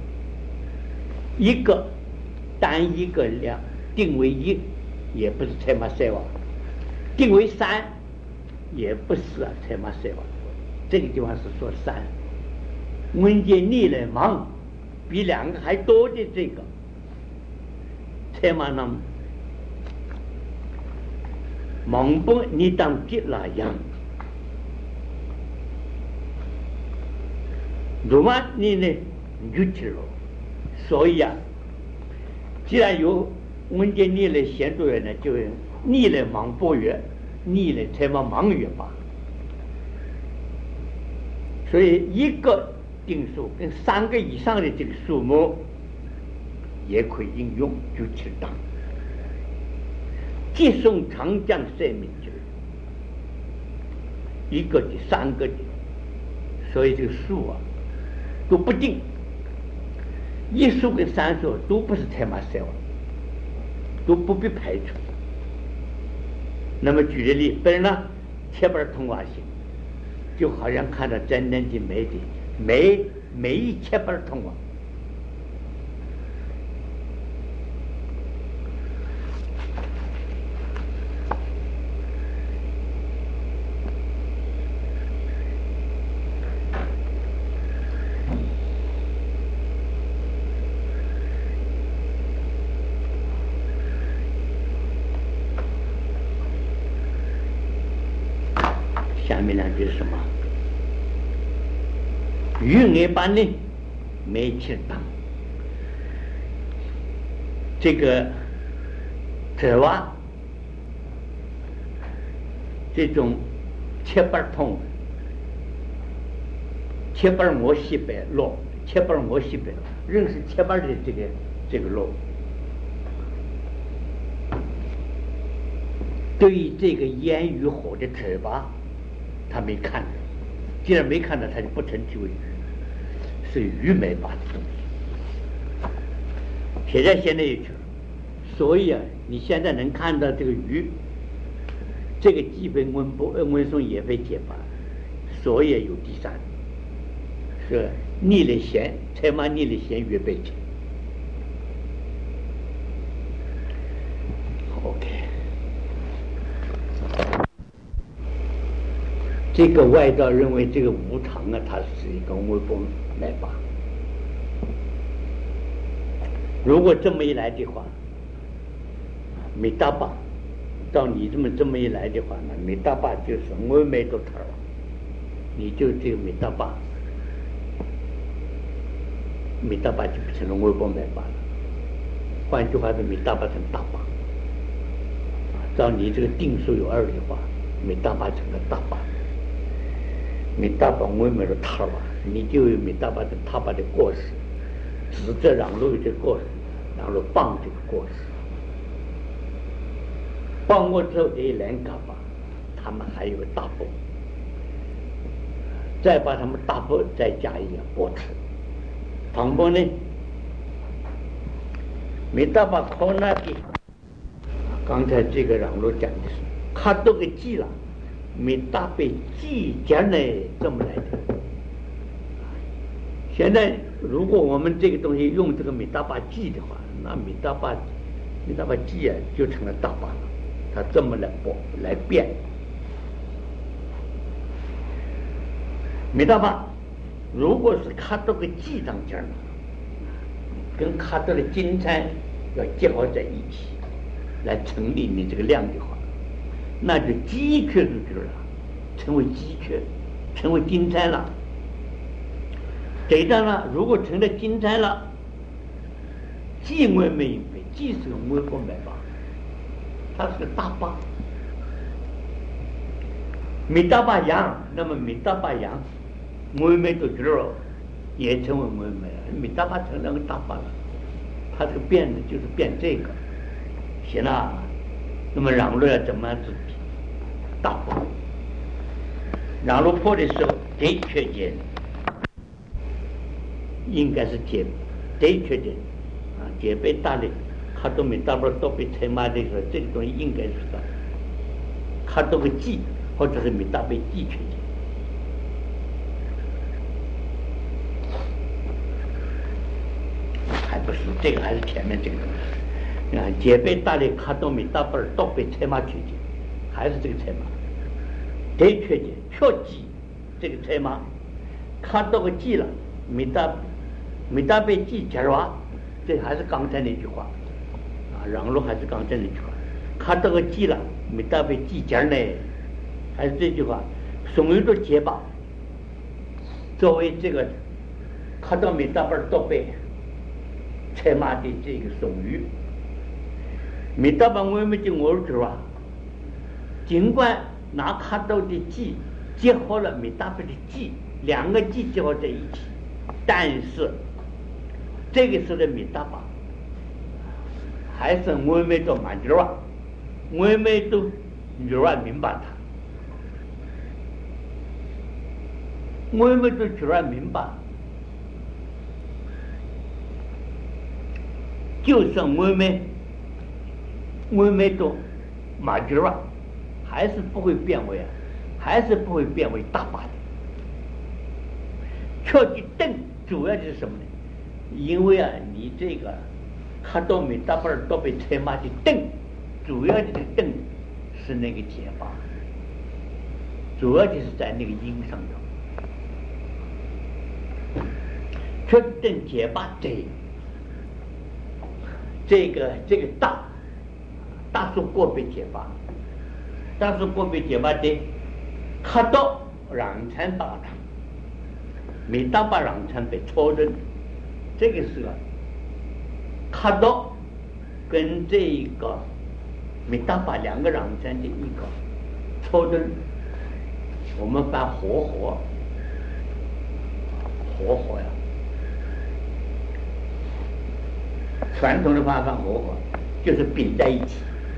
一个单一个量定为一，也不是才马塞瓦；定为三，也不是才马塞瓦。这个地方是说三。文件逆来忙，比两个还多的这个才马那么忙不你当吉那样。如果你呢就知了，所以啊，既然有文件逆来显著人呢，就逆来忙不月，逆来才嘛忙月吧。所以一个定数跟三个以上的这个数目也可以应用，就适当。即送长江三明治，一个的三个的，所以这个数啊都不定，一数跟三数都不是才马塞瓦，都不必排除。那么举个例，本人呢切板通话性，就好像看到真正的美的每一切板通话。下面两句是什么？与爱班呢没切当，这个这娃这种切板通，切板我西北路，切板我西北，认识切板的这个路，对于这个言语火的嘴巴。他没看到，既然没看到，他就不称其为鱼，是鱼没把的东西。现在有句，所以啊，你现在能看到这个鱼，这个基本文松也被解发，所以有第三，是逆了弦，才嘛逆了弦越被解。OK。这个外道认为这个无常啊，它是一个微波来吧。如果这么一来的话，没大把，照你这么一来的话呢，没大把就是我没多头，你就这个没大把，没大把就变成了微波来吧了。换句话说，没大把成大把。照你这个定数有二的话，没大把成了大把。没大把我没有他吧，你就有没大把的他把的过失，指责让路的过失，然后帮这个过失，帮我之后这一两个吧，他们还有个大波，再把他们大波再加一个过失，旁波呢，没大把考那的，刚才这个让路讲的是，他都给记了。没大被记讲呢，这么来的。现在如果我们这个东西用这个米大巴记的话，那米大巴记啊，就成了大巴了。它这么来变。米大巴如果是卡多个记上讲呢，跟卡多的金餐要结合在一起，来成立你这个量的话。那就鸡缺出去了，成为鸡缺，成为金钗了。这张呢，如果成了金钗了，鸡我没有背，鸡是个微波买吧，它是个大疤， 米大巴羊，那么米大巴羊，我们都知道，也成为我们米大巴成那个大巴了，它这个变的就是变这个，行了。那么让路要怎么样子大破？让路破的时候，的确解，应该是解，的确解啊，解被大的，他都没大不都被拆码的时候，这个东西应该是的，他都个记。或者是没大被记确解，还不是这个，还是前面这个东西。啊，解被大的卡都没大本都被拆码确解，还是这个拆码。对确解，确记这个拆码，卡到个记了，没大被记解了哇，这还是刚才那句话啊，让路还是刚才那句话，卡到个记了，没大被记解呢。还是这句话，所谓的结巴，作为这个看到没大本都被拆码的这个俗语，没大本我们就我知道，尽管拿看到的记结合了没大本的记，两个记结合在一起，但是这个时候的没大本还是我们都蛮知道，我们都知道明白它。我们都突然明白，就算我们都马觉了，还是不会变为大把的。确据定主要就是什么呢？因为啊，你这个卡到没大把都被拆码的定，主要的定是那个结巴，主要就是在那个音上头。确定结巴这个大数个别结巴，大数个别结巴的看到让产大的，没大把让产被错认，这个是看到跟这个没大把两个让产的一个错认，我们把活呀。传统的方法活就是并在一起，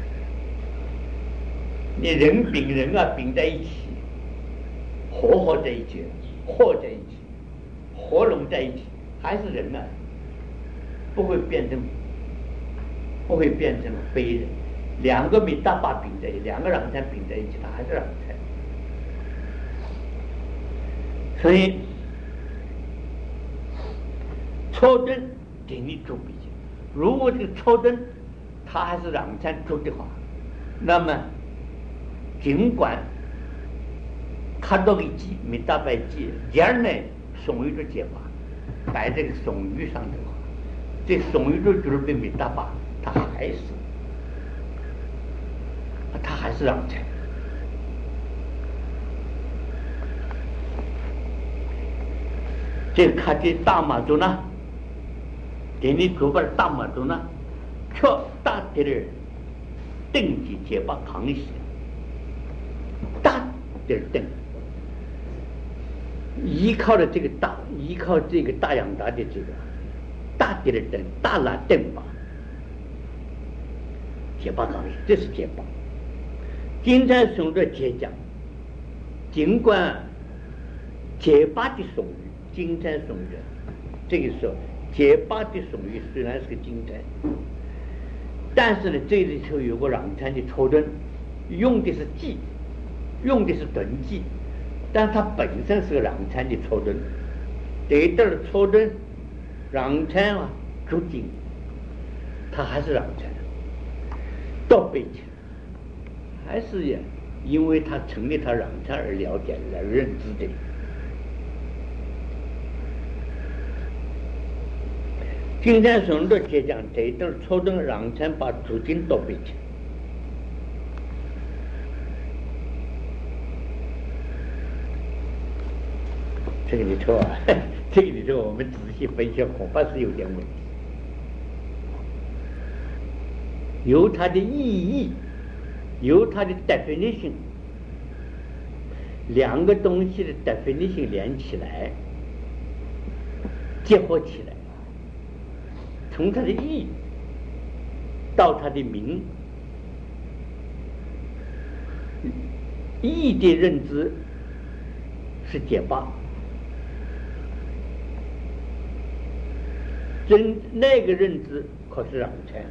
你人并人啊并在一起，活在一起，和在一起，合拢在一起，还是人啊，不会变成非人。两个米大把并在一起，两个让产并在一起，它还是让产。所以错针给你做比较。如果这个错针它还是让产做的话，那么尽管看到个记没大白记，第二呢松语的结巴摆这个松语上的话，这松语的就是被没大把，它还是让产。这看的大马族呢，给你做个大马族呢，却大的人定级结巴扛一些，大的定，依靠了这个大，依靠这个大洋大的这个大的人定，大拉定吧，结巴扛一些，这是结巴。金山松的结讲，尽管结巴的松语。金山松语，这个时候结巴的松语虽然是个金山，但是呢，这里头有个让产的错顿，用的是记，用的是顿记，但它本身是个让产的错顿，得到了错顿，让产啊足金，它还是让产，倒背起来，还是因为它成立它让产而了解而认知的。金山松的结讲，这一段错顿让产把足金倒背起来。这个里头啊，这个里头我们仔细分析，恐怕是有点问题。有它的意义，有它的 definition， 两个东西的definition连起来，结合起来，从它的义到它的名，义的认知是解巴，那个认知可是让禅。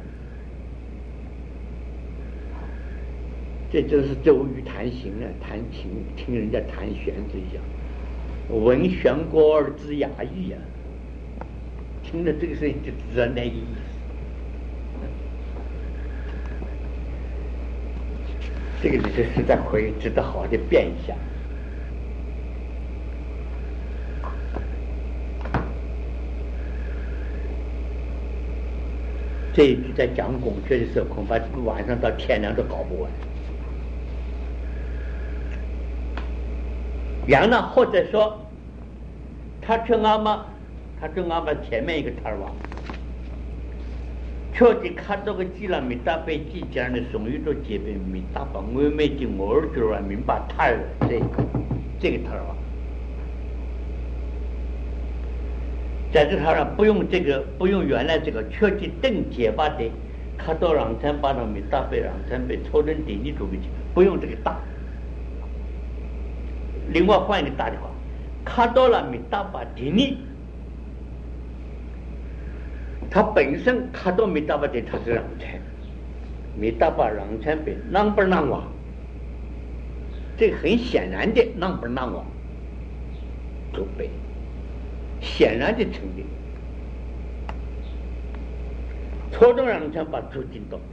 这就是周瑜谈行啊，谈情，听人家谈玄之一样，闻玄诰而知雅意啊，听了这个声音就知道那个意思。这个你实在会值得好好的变一下。这一句在讲孔雀的时候，恐怕晚上到天亮都搞不完。然后或者说他正阿妈前面一个塔瓦确实看到个基拉米大被记讲的属于着这边米大把我没进我儿子啊明白塔了这个塔瓦在这塔上不用原来这个确实定解巴的看到让参把到米大被让参被抽成地理主义不用这个大。另外换一个大的话，看到了米大巴地理，它本身看到米大巴的它是让参，米大巴让参被让不让瓦，这个很显然的让不让瓦，就被显然的成立，初中让参把出进到。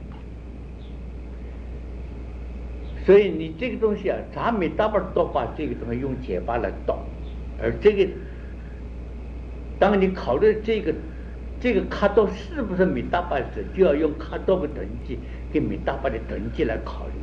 所以你这个东西啊，咱没大把都把这个东西用解巴来导，而这个，当你考虑这个卡多是不是米大巴时，就要用卡多的等级跟米大巴的等级来考虑，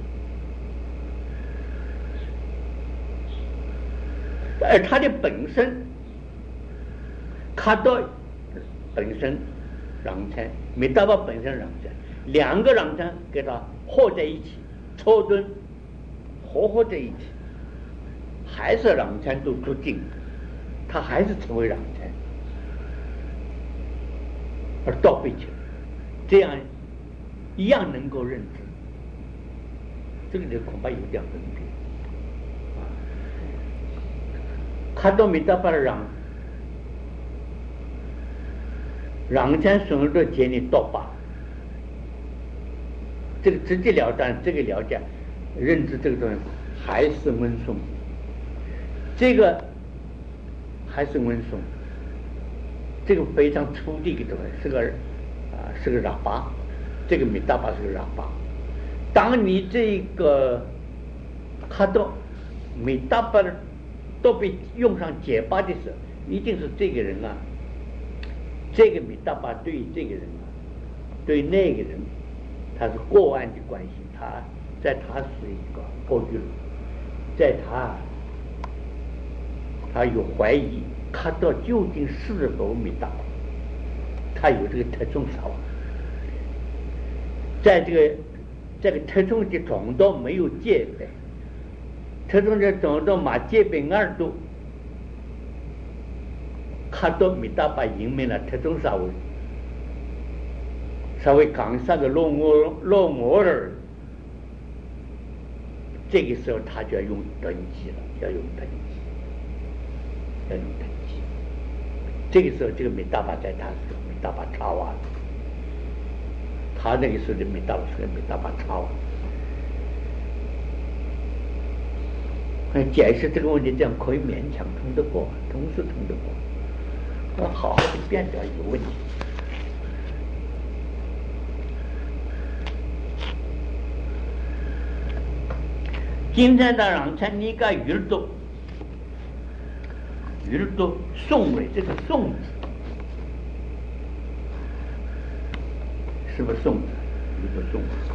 而它的本身，卡多本身让参，米大巴本身让参，两个让参给它合在一起，抽顿。合在一起，还是让参都出境，他还是成为让参，而倒背起来，这样一样能够认知，这个就恐怕有点分别。看到米大巴的让参生活建立倒把，这个直截了当，这个了解。认知这个东西还是温顺，这个还是温顺，这个非常粗的一个东西，是个喇叭，这个米大巴是个喇叭。当你这个看到米大巴都被用上解巴的时候，一定是这个人啊，这个米大巴对这个人啊，对那个人，他是过岸的关系，在他是一个过去，在他有怀疑，看到究竟是否米大巴，他有这个特种啥？在这个特种的种都没有戒备，特种的种都马戒备二度，看到米大巴迎面了特种稍微刚上个落寞儿。这个时候他就要用等级了，要用等级。这个时候，这个米大巴在他是米大巴插瓦，他那个时候的米大巴是个米大巴插瓦。解释这个问题，这样可以勉强通得过，同时通得过。要好好的辩表有问题。今天的让参你个语读宋为这个宋字，是不是宋字？一个宋字。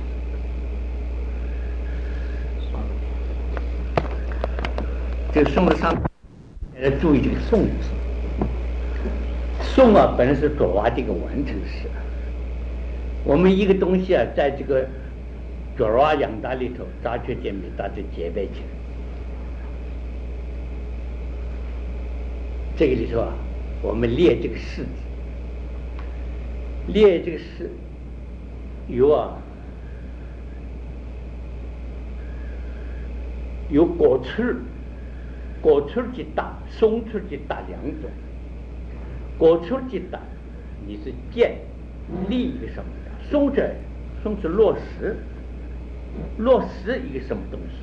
这个宋字上，注意这个宋字。宋啊，本来是左娃这个完成式。我们一个东西啊，在这个左娃养大里头，杂缺点米大就结备起来。 这个里头啊，我们列这个式子，列这个式有果刺极大，松刺极大两种。果刺极大，你是建立一个什么的？松是落实一个什么东西？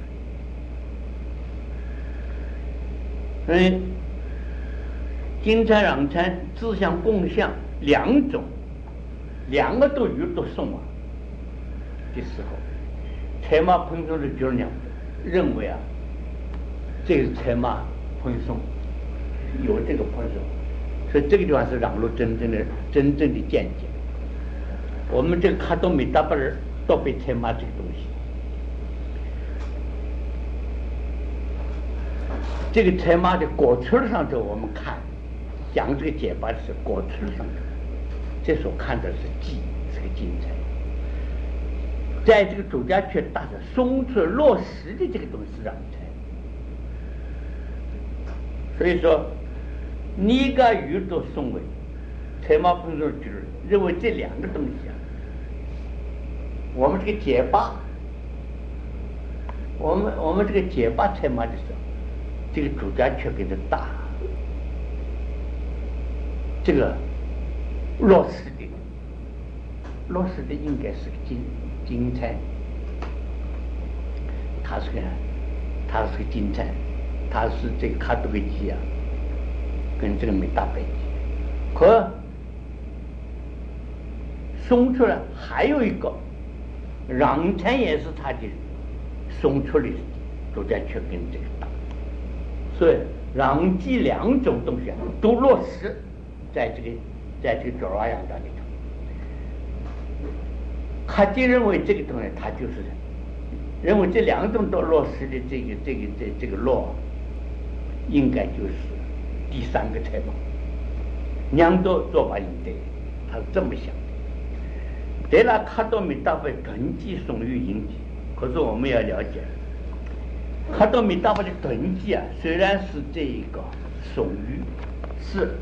所以金参、壤参、自相、共相两种，两个都有都送啊的时候，财马碰送的就是两种，认为啊，这个财马碰送有这个碰送，所以这个地方是让路真正的见解。我们这个卡多米达巴人都被财马这个东西。这个财马的果刺上头，我们看讲这个解法的是果刺上头，这所看的是是个金财，在这个主家却大的松刺落实的这个东西是壤财，所以说你个宇都松为财马碰送就是认为这两个东西啊，我们这个解法，我们这个解法财马的时候。这个主家却给它大，这个落实的应该是个金财，它是个金财，它是这个卡多维基啊，跟这个没大关系。可松出来还有一个壤财也是它的松出来的主家却跟这个大。所以壤基两种东西啊，都落实在这个九二阳章里头。他就认为这个东西，他就是认为这两种都落实的这个落，应该就是第三个财宝。两种做法应对，他是这么想的。对了，卡多米大会囤积松郁引起，可是我们要了解。卡多米大法的囤积啊，虽然是这一个松郁，是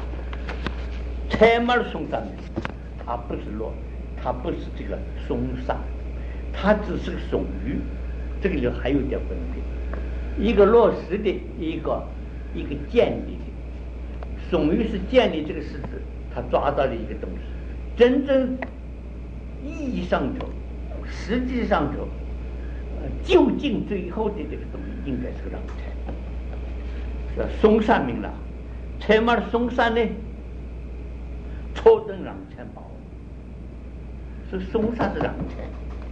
财马松上面，它不是落，它不是这个松上，它只是个松郁，这个里还有点分别，一个落实的，一个建立的。松郁是建立这个事实，它抓到了一个东西，真正意义上头，实际上头。究竟最后的这个东西应该是个壤财，松山明了，财马松山呢，初等壤财宝，是松山的壤财，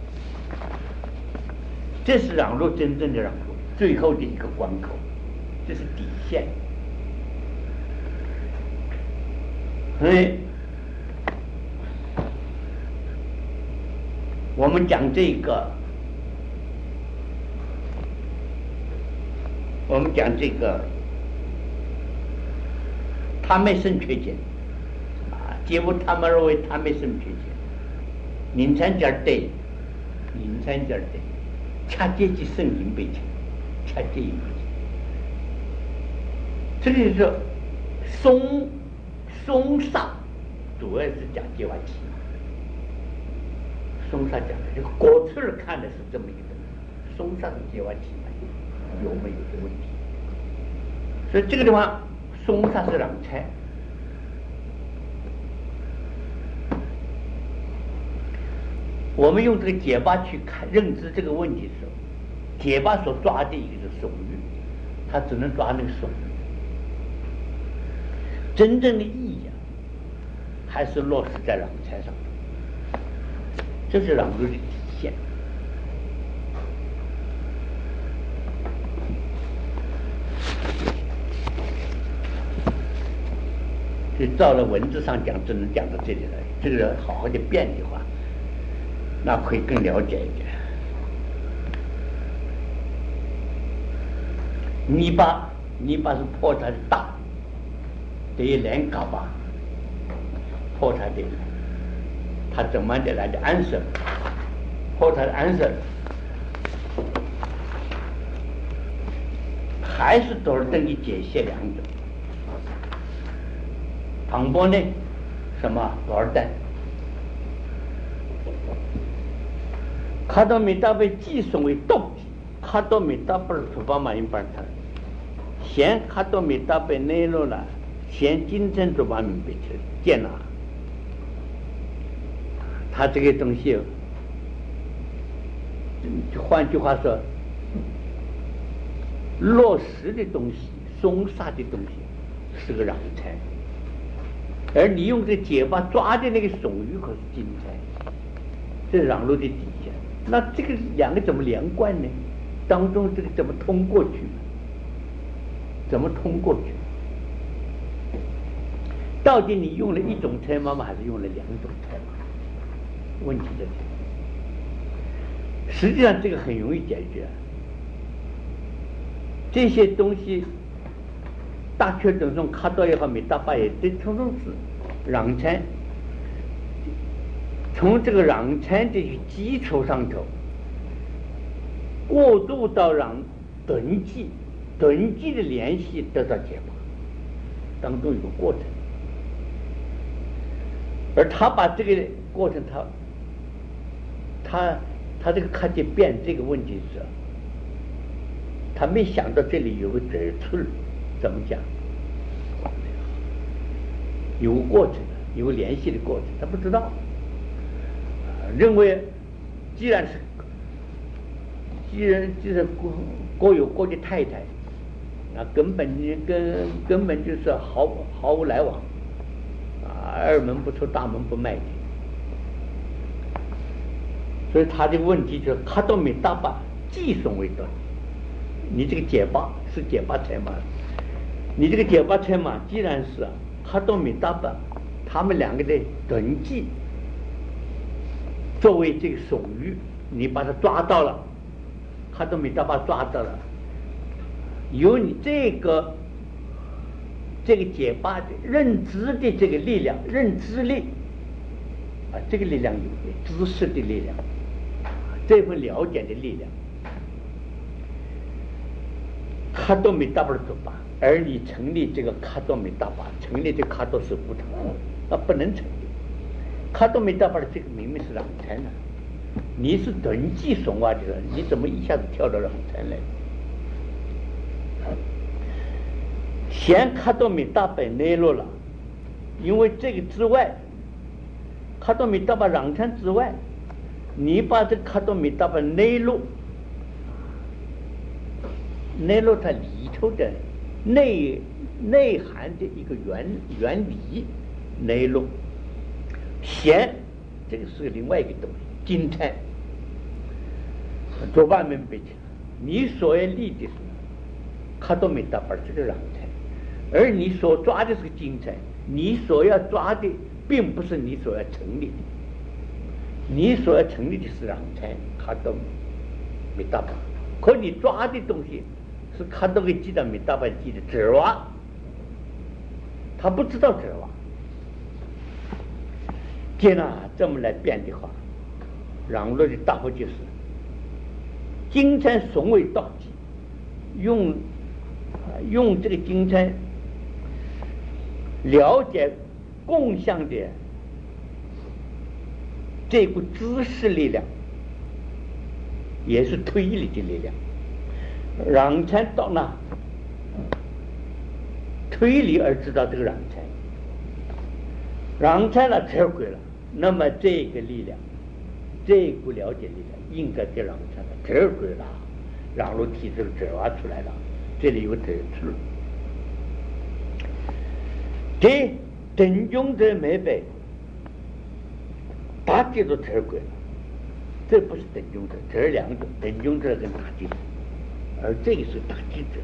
这是壤路真正的壤路，最后的一个关口，这是底线。所以，我们讲这个。他没生缺见啊，结果他们认为他没生缺见，宁参家对，恰接近圣灵被强，恰接近被强。这里说松上主要是讲结完期，松上讲的这个果刺看的是这么一个东西，松上的结完期。有没有这个问题？所以这个地方松上是壤财，我们用这个解法去看认知这个问题的时候，解法所抓的一个是松郁，他只能抓那个松郁，真正的意义啊，还是落实在壤财上，这是壤路的底线。就照了文字上讲，只能讲到这里来。这个好好的变的话，那可以更了解一点。泥巴是破它的大，得连嘎巴破它的，它怎么的来的安生，破它的安生，还是都是等于解析两种。 唐波呢，什么富二代？卡多米达被寄送为斗鸡，卡多米达不是土巴马因巴他，先卡多米达被内陆了，先金城土巴民被去见了，他这个东西，换句话说，落实的东西、松沙的东西是个壤财，而你用这结巴抓的那个松鱼可是金财，这是壤路的底线。那这个两个怎么连贯呢？当中这个怎么通过去？怎么通过去？到底你用了一种财码吗？还是用了两种财码？问题在这里。实际上这个很容易解决。这些东西，大确诊中卡多也好，美大巴也对，通通是壤财。从这个壤财的基础上头，过渡到等级的联系得到解法，当中有个过程。而他把这个过程，他这个看见变这个问题是，他没想到这里有个折处，怎么讲？有个过程，有个联系的过程，他不知道。认为既然就是各有各的太太，那根本就是毫无来往，二门不出大门不迈的。所以他的问题就是卡多米大巴寄送为端，你这个解巴是解巴财码，你这个解巴财码既然是卡多米大巴他们两个的等级。作为这个手语，你把它抓到了，卡多米达巴抓到了，有你这个解巴的认知的这个力量，认知力啊，这个力量有的知识的力量，这份了解的力量，卡多米达巴的做法，而你成立这个卡多米达巴，成立这个卡多是不成，那不能成立。卡多米达巴的这个明明是壤财呢，你是等级松瓦的人，你怎么一下子跳到壤财来？先卡多米达巴内陆了，因为这个之外，卡多米达巴壤财之外，你把这卡多米达巴内陆它里头的内涵的一个原理内陆。弦，这个是另外一个东西，金财，左半门背起来。你所要立的是卡多米达巴这个壤财，而你所抓的是个金财，你所要抓的并不是你所要成立的，你所要成立的是壤财卡多米达巴，可你抓的东西是卡多米达巴记的纸娃，他不知道纸娃。既然这么来变的话，壤路的答复就是金财怂为道基，用这个金财了解共相的这股知识力量，也是推理的力量。壤财到那推理而知道这个壤财，壤财了撤回了。那么这个力量，这股了解力量，应该给壤财的撤回了，壤路提出折挖出来了，这里有折处。这等中者没被大记都撤回了，这不是等中者，这是两种，等中者跟大记者，而这个是大记者，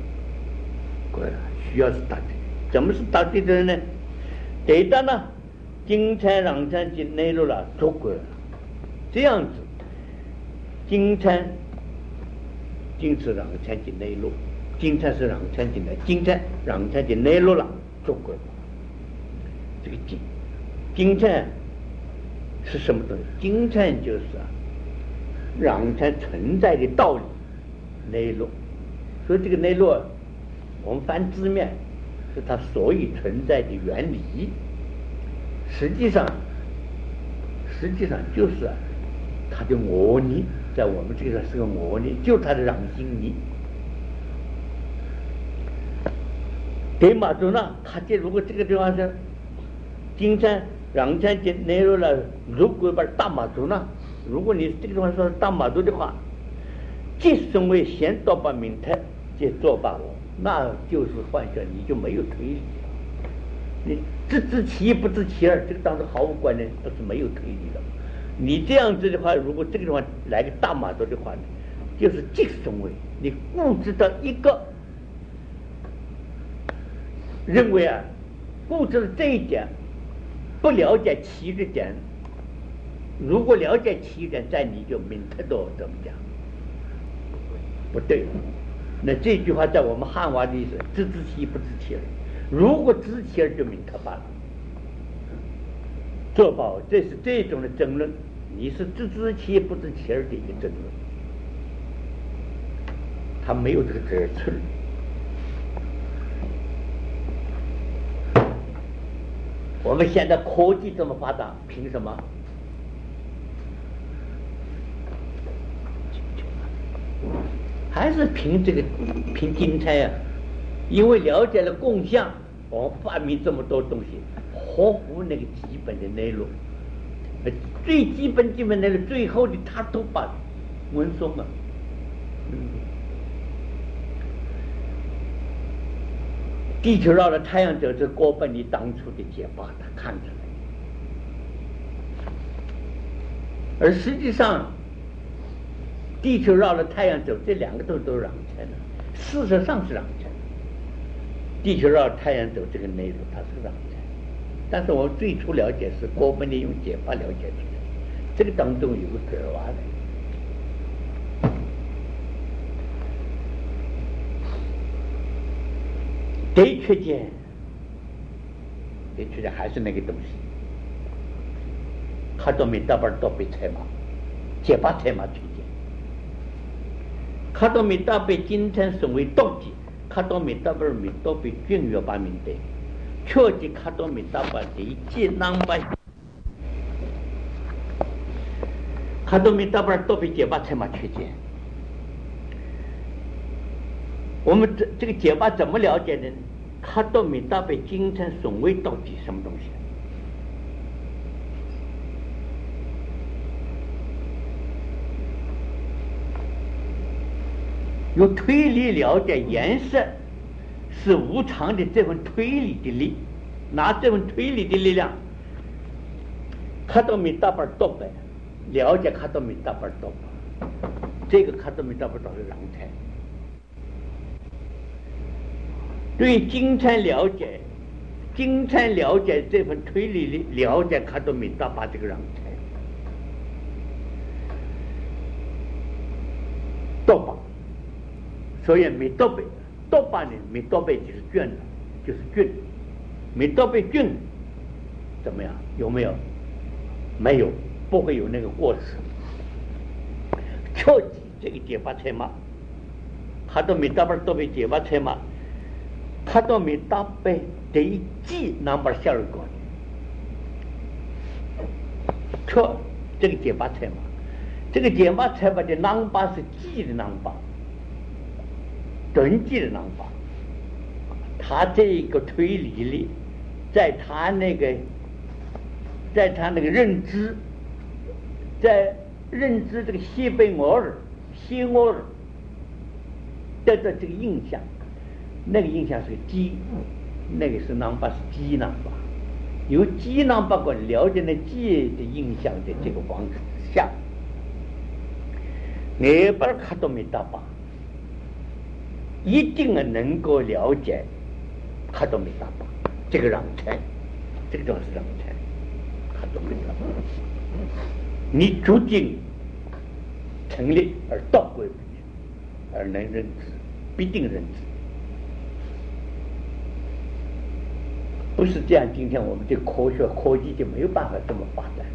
需要是大记者。怎么是大记者呢？对的呢？金财壤财及内陆了，足够了。这样子，金财是壤财及内陆，金财是壤财及内，金财壤财及内陆了，足够了。这个金财是什么东西？金财就是壤财存在的道理，内陆。所以这个内陆，我们翻字面， 是它所以存在的原理。实际上就是它的我力，在我们这个是个我力，就是它的让心力。对马祖呢，他这如果这个地方是金山让山就内入了，如果把大马祖呢，如果你这个地方说大马祖的话，即身为先多把名态，即做罢我，那就是幻想，你就没有推理了。你知其一不知其二，这个当中毫无关联，不是没有推理的。你这样子的话，如果这个地方来个大马祖的话呢，就是即身为你固执到一个。认为固执的这一点，不了解其余的点。如果了解其余点，在你就明特多怎么讲？不对。那这句话在我们汉话的意思，知其一不知其二。如果知其二，就明特罢了。做保，这是这种的争论，你是知其一不知其二的一个争论，他没有这个责存。我们现在科技这么发达，凭什么？还是凭这个凭金钗啊？因为了解了共相，我们发明这么多东西，合乎那个基本的内容。最基本内容，最后的他都把文松啊，地球绕着太阳走，这郭本你当初的解法他看出来，而实际上地球绕着太阳走，这两个都是让钱的，事实上是让钱。地球绕着太阳走这个内容它是让钱，但是我最初了解是郭本利用解法了解出来，这个当中有个格娃的。的确见还是那个东西，他都没大半都被拆嘛，解把拆嘛推荐，他都没大被金城成为独己，他都没大半没都被军约把名的，确实他都没大半的一囊把，他都没大半都被解把拆嘛推荐。我们这个解法怎么了解的？他都没大被精神损毁到底什么东西？有推理了解颜色是无常的这份推理的力，拿这份推理的力量，他都没大半多白了解，他都没大半多白，这个他都没大半多是狼才。对金参了解这份推理力了解，他都没大把这个让才多把，所以没多背多把呢，没多背就是卷了，就是卷，没多背卷怎么样？有没有？没有，不会有那个过失。确实这个解法才嘛，他都没大把多背解法才嘛。他都没搭配第一季number 下二个，错，这个解法才嘛，这个解法才嘛的 number 是季的 number， 短季的 number， 他这一个推理力，在他那个认知，在认知这个西贝摩尔、西摩尔得到这个印象。那个印象是鸡，那个是囊巴是鸡囊巴，由鸡囊巴过了解那鸡的印象的这个方式下，你把它都没大巴，一定能够了解，他都没大巴，这个让财，这个就是让财，他都没大巴，你逐渐成立而倒归而能认知，必定认知。不是这样，今天我们的科技就没有办法这么发展。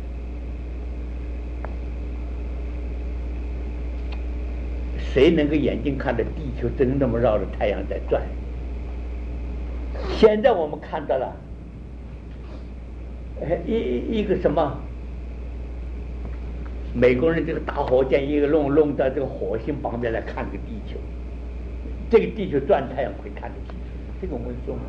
谁能够眼睛看着地球真那么绕着太阳在转？ 现在我们看到了，一个什么？美国人这个大火箭一个弄到这个火星旁边来看这个地球，这个地球转太阳会看得清楚，这个我们说嘛。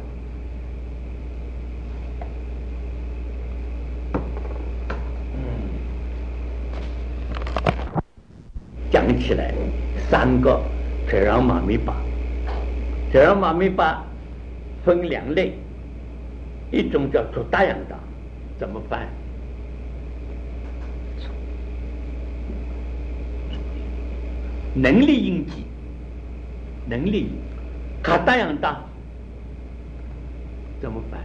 讲起来3个折让马米巴，折让马米巴分2类，一种叫做大洋党，怎么翻？能力应急，能力卡大洋党怎么翻？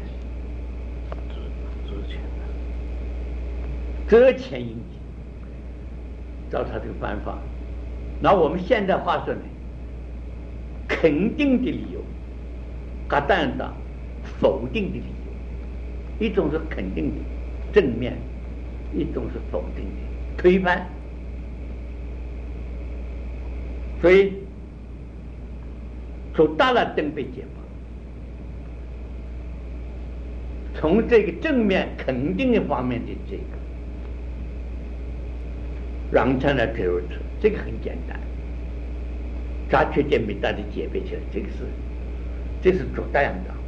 折钱应急，照他这个翻法。那我们现在话说呢，肯定的理由，卡大洋党否定的理由，一种是肯定的正面，一种是否定的推翻。所以做大了灯被解放，从这个正面肯定的方面的这个让成了这如此，这个很简单，啥缺点没大的解决起来，这是做大洋党，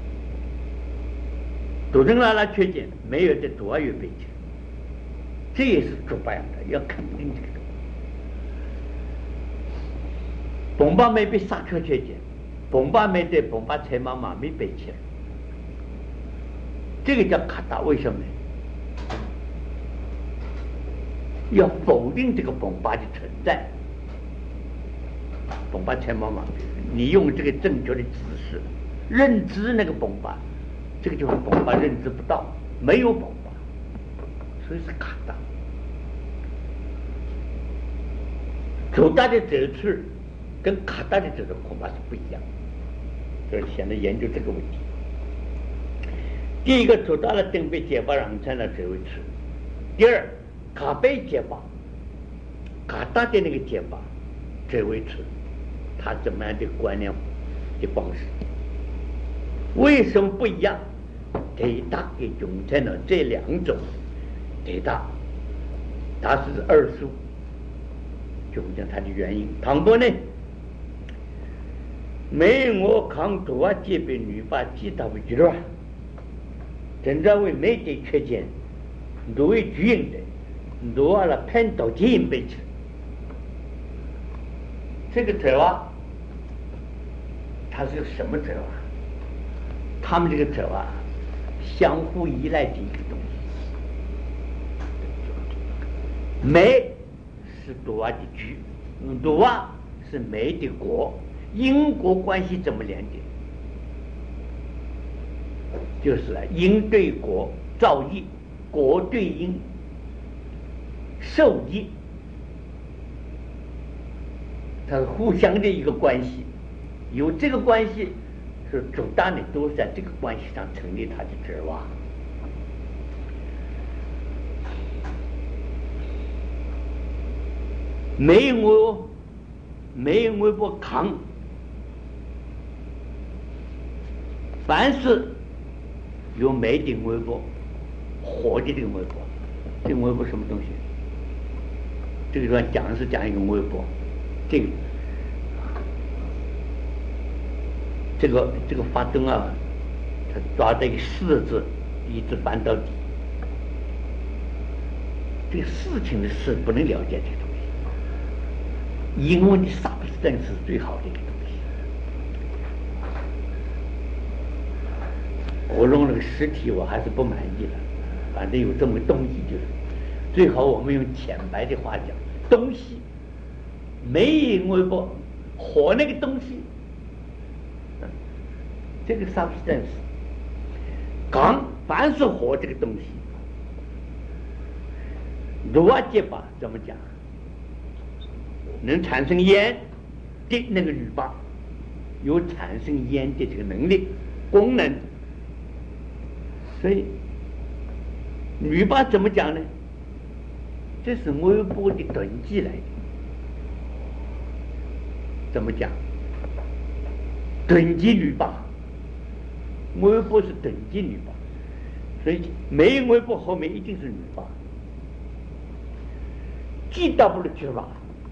杜正拉拉缺点没有的多越被解，这也是做大洋党，要肯定这个东西。崩巴没被杀缺缺点，崩巴没对崩巴才妈妈没被起来，这个叫卡达，为什么呢？要否定这个崩巴的存在，崩巴才妈妈，你用这个正确的知识认知那个崩巴，这个就是崩巴认知不到，没有崩巴，所以是卡达。主大的哲处跟卡达的这种恐怕是不一样，所以现在研究这个问题。第一个，主大的灯被解放让成了这位处；第二，卡被解放，卡大的那个解放这位处，他怎么样的观念的方式？为什么不一样？对大给用成了这2种，对大，它是二数，就讲它的原因。倘若呢？没我抗多啊，这边女把记到不记了，真正为没得缺见，都为主人的，都完了判到进辈子。这个者啊，它是个什么者啊？他们这个者啊，相互依赖的一个东西。美是多啊的居，多啊是美的国。因果关系怎么连接？就是因对果造业，果对因受益，它是互相的一个关系。有这个关系，是主大的都是在这个关系上成立它的指望。没有不扛。凡是有煤的微波、火的这个微波，这个微波什么东西？这个地方讲是讲一个微波，这个发灯啊，它抓这个4字一直翻到底，这个事情的事不能了解这个东西。英文的 substance 是最好的一个东西。我用那个实体我还是不满意了，反正有这么个东西就是最好。我们用浅白的话讲，东西没因为不火那个东西，这个 substance 刚凡是火这个东西，如何解法怎么讲？能产生烟的那个铝巴有产生烟的这个能力功能。所以铝巴怎么讲呢？这是微波的囤积来的。怎么讲？囤积铝巴， 微博是等级女八，所以没有微博后面一定是女八。GW 缺乏，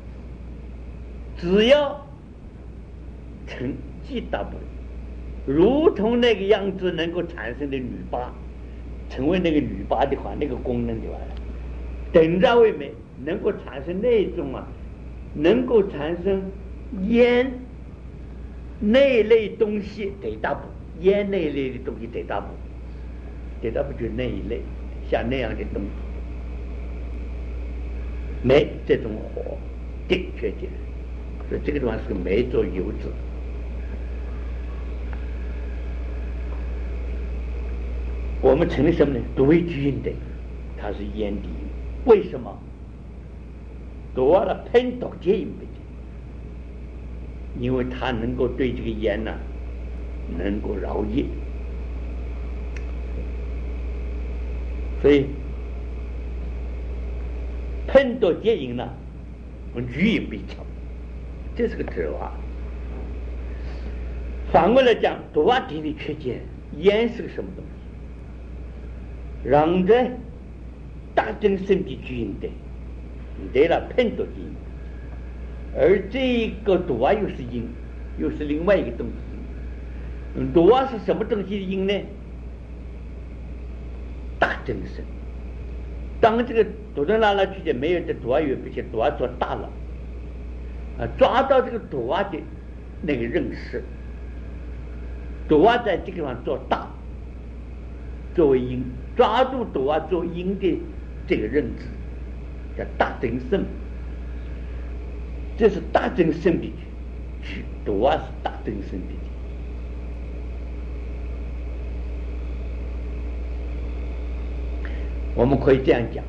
只要成 GW， 如同那个样子能够产生的女八，成为那个女八的话，那个功能就完了。等价位美能够产生那种能够产生烟那类东西得大补，烟那类的东西得大补，得大补就是那一类像那样的东西。煤这种火的缺点，所以这个地方是个煤做油脂。我们成了什么呢？独为居因的，它是烟底。为什么？多了喷毒结因不的，因为它能够对这个烟呢，能够饶业，所以喷毒结因呢，语言必强，这是个指话。反过来讲，毒啊底的缺陷，烟是个什么东西？让人大正身体居因的，得了喷毒因，而这个毒啊又是因，又是另外一个东西。毒啊是什么东西的因呢？大正身。当这个毒的拉拉去的没有的毒啊有这些毒啊做大了，抓到这个毒啊的那个认识，毒啊在这个地方做大，作为因，抓住毒啊做因的这个认知叫大正身，这是大正身的去，毒啊是大正身的。我们可以这样讲，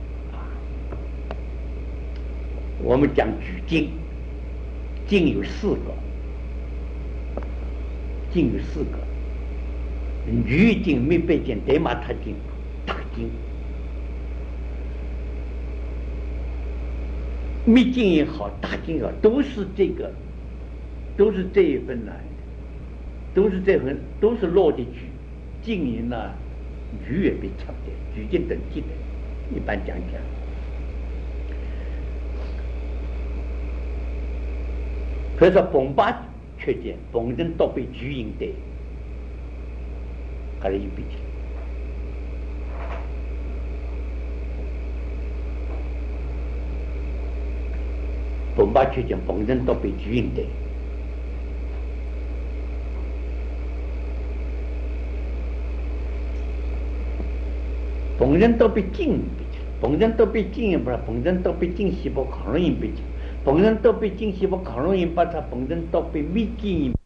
我们讲举经，经有4个，经有4个，女经、密背经、德玛他经、大经。密经也好，大经也好，都是这个，都是这一份来的，都是这份，都是落的举，经营呢。语也被强的，举进等级的，一般讲讲。所以说，崩八缺点，崩人都被举因的，还是有比较。崩八缺点，崩人都被举因的。本人都被禁闭，本人都被禁不是，本人都被禁细胞抗溶因被禁，本人都被禁细胞抗溶因把它本人都被没禁。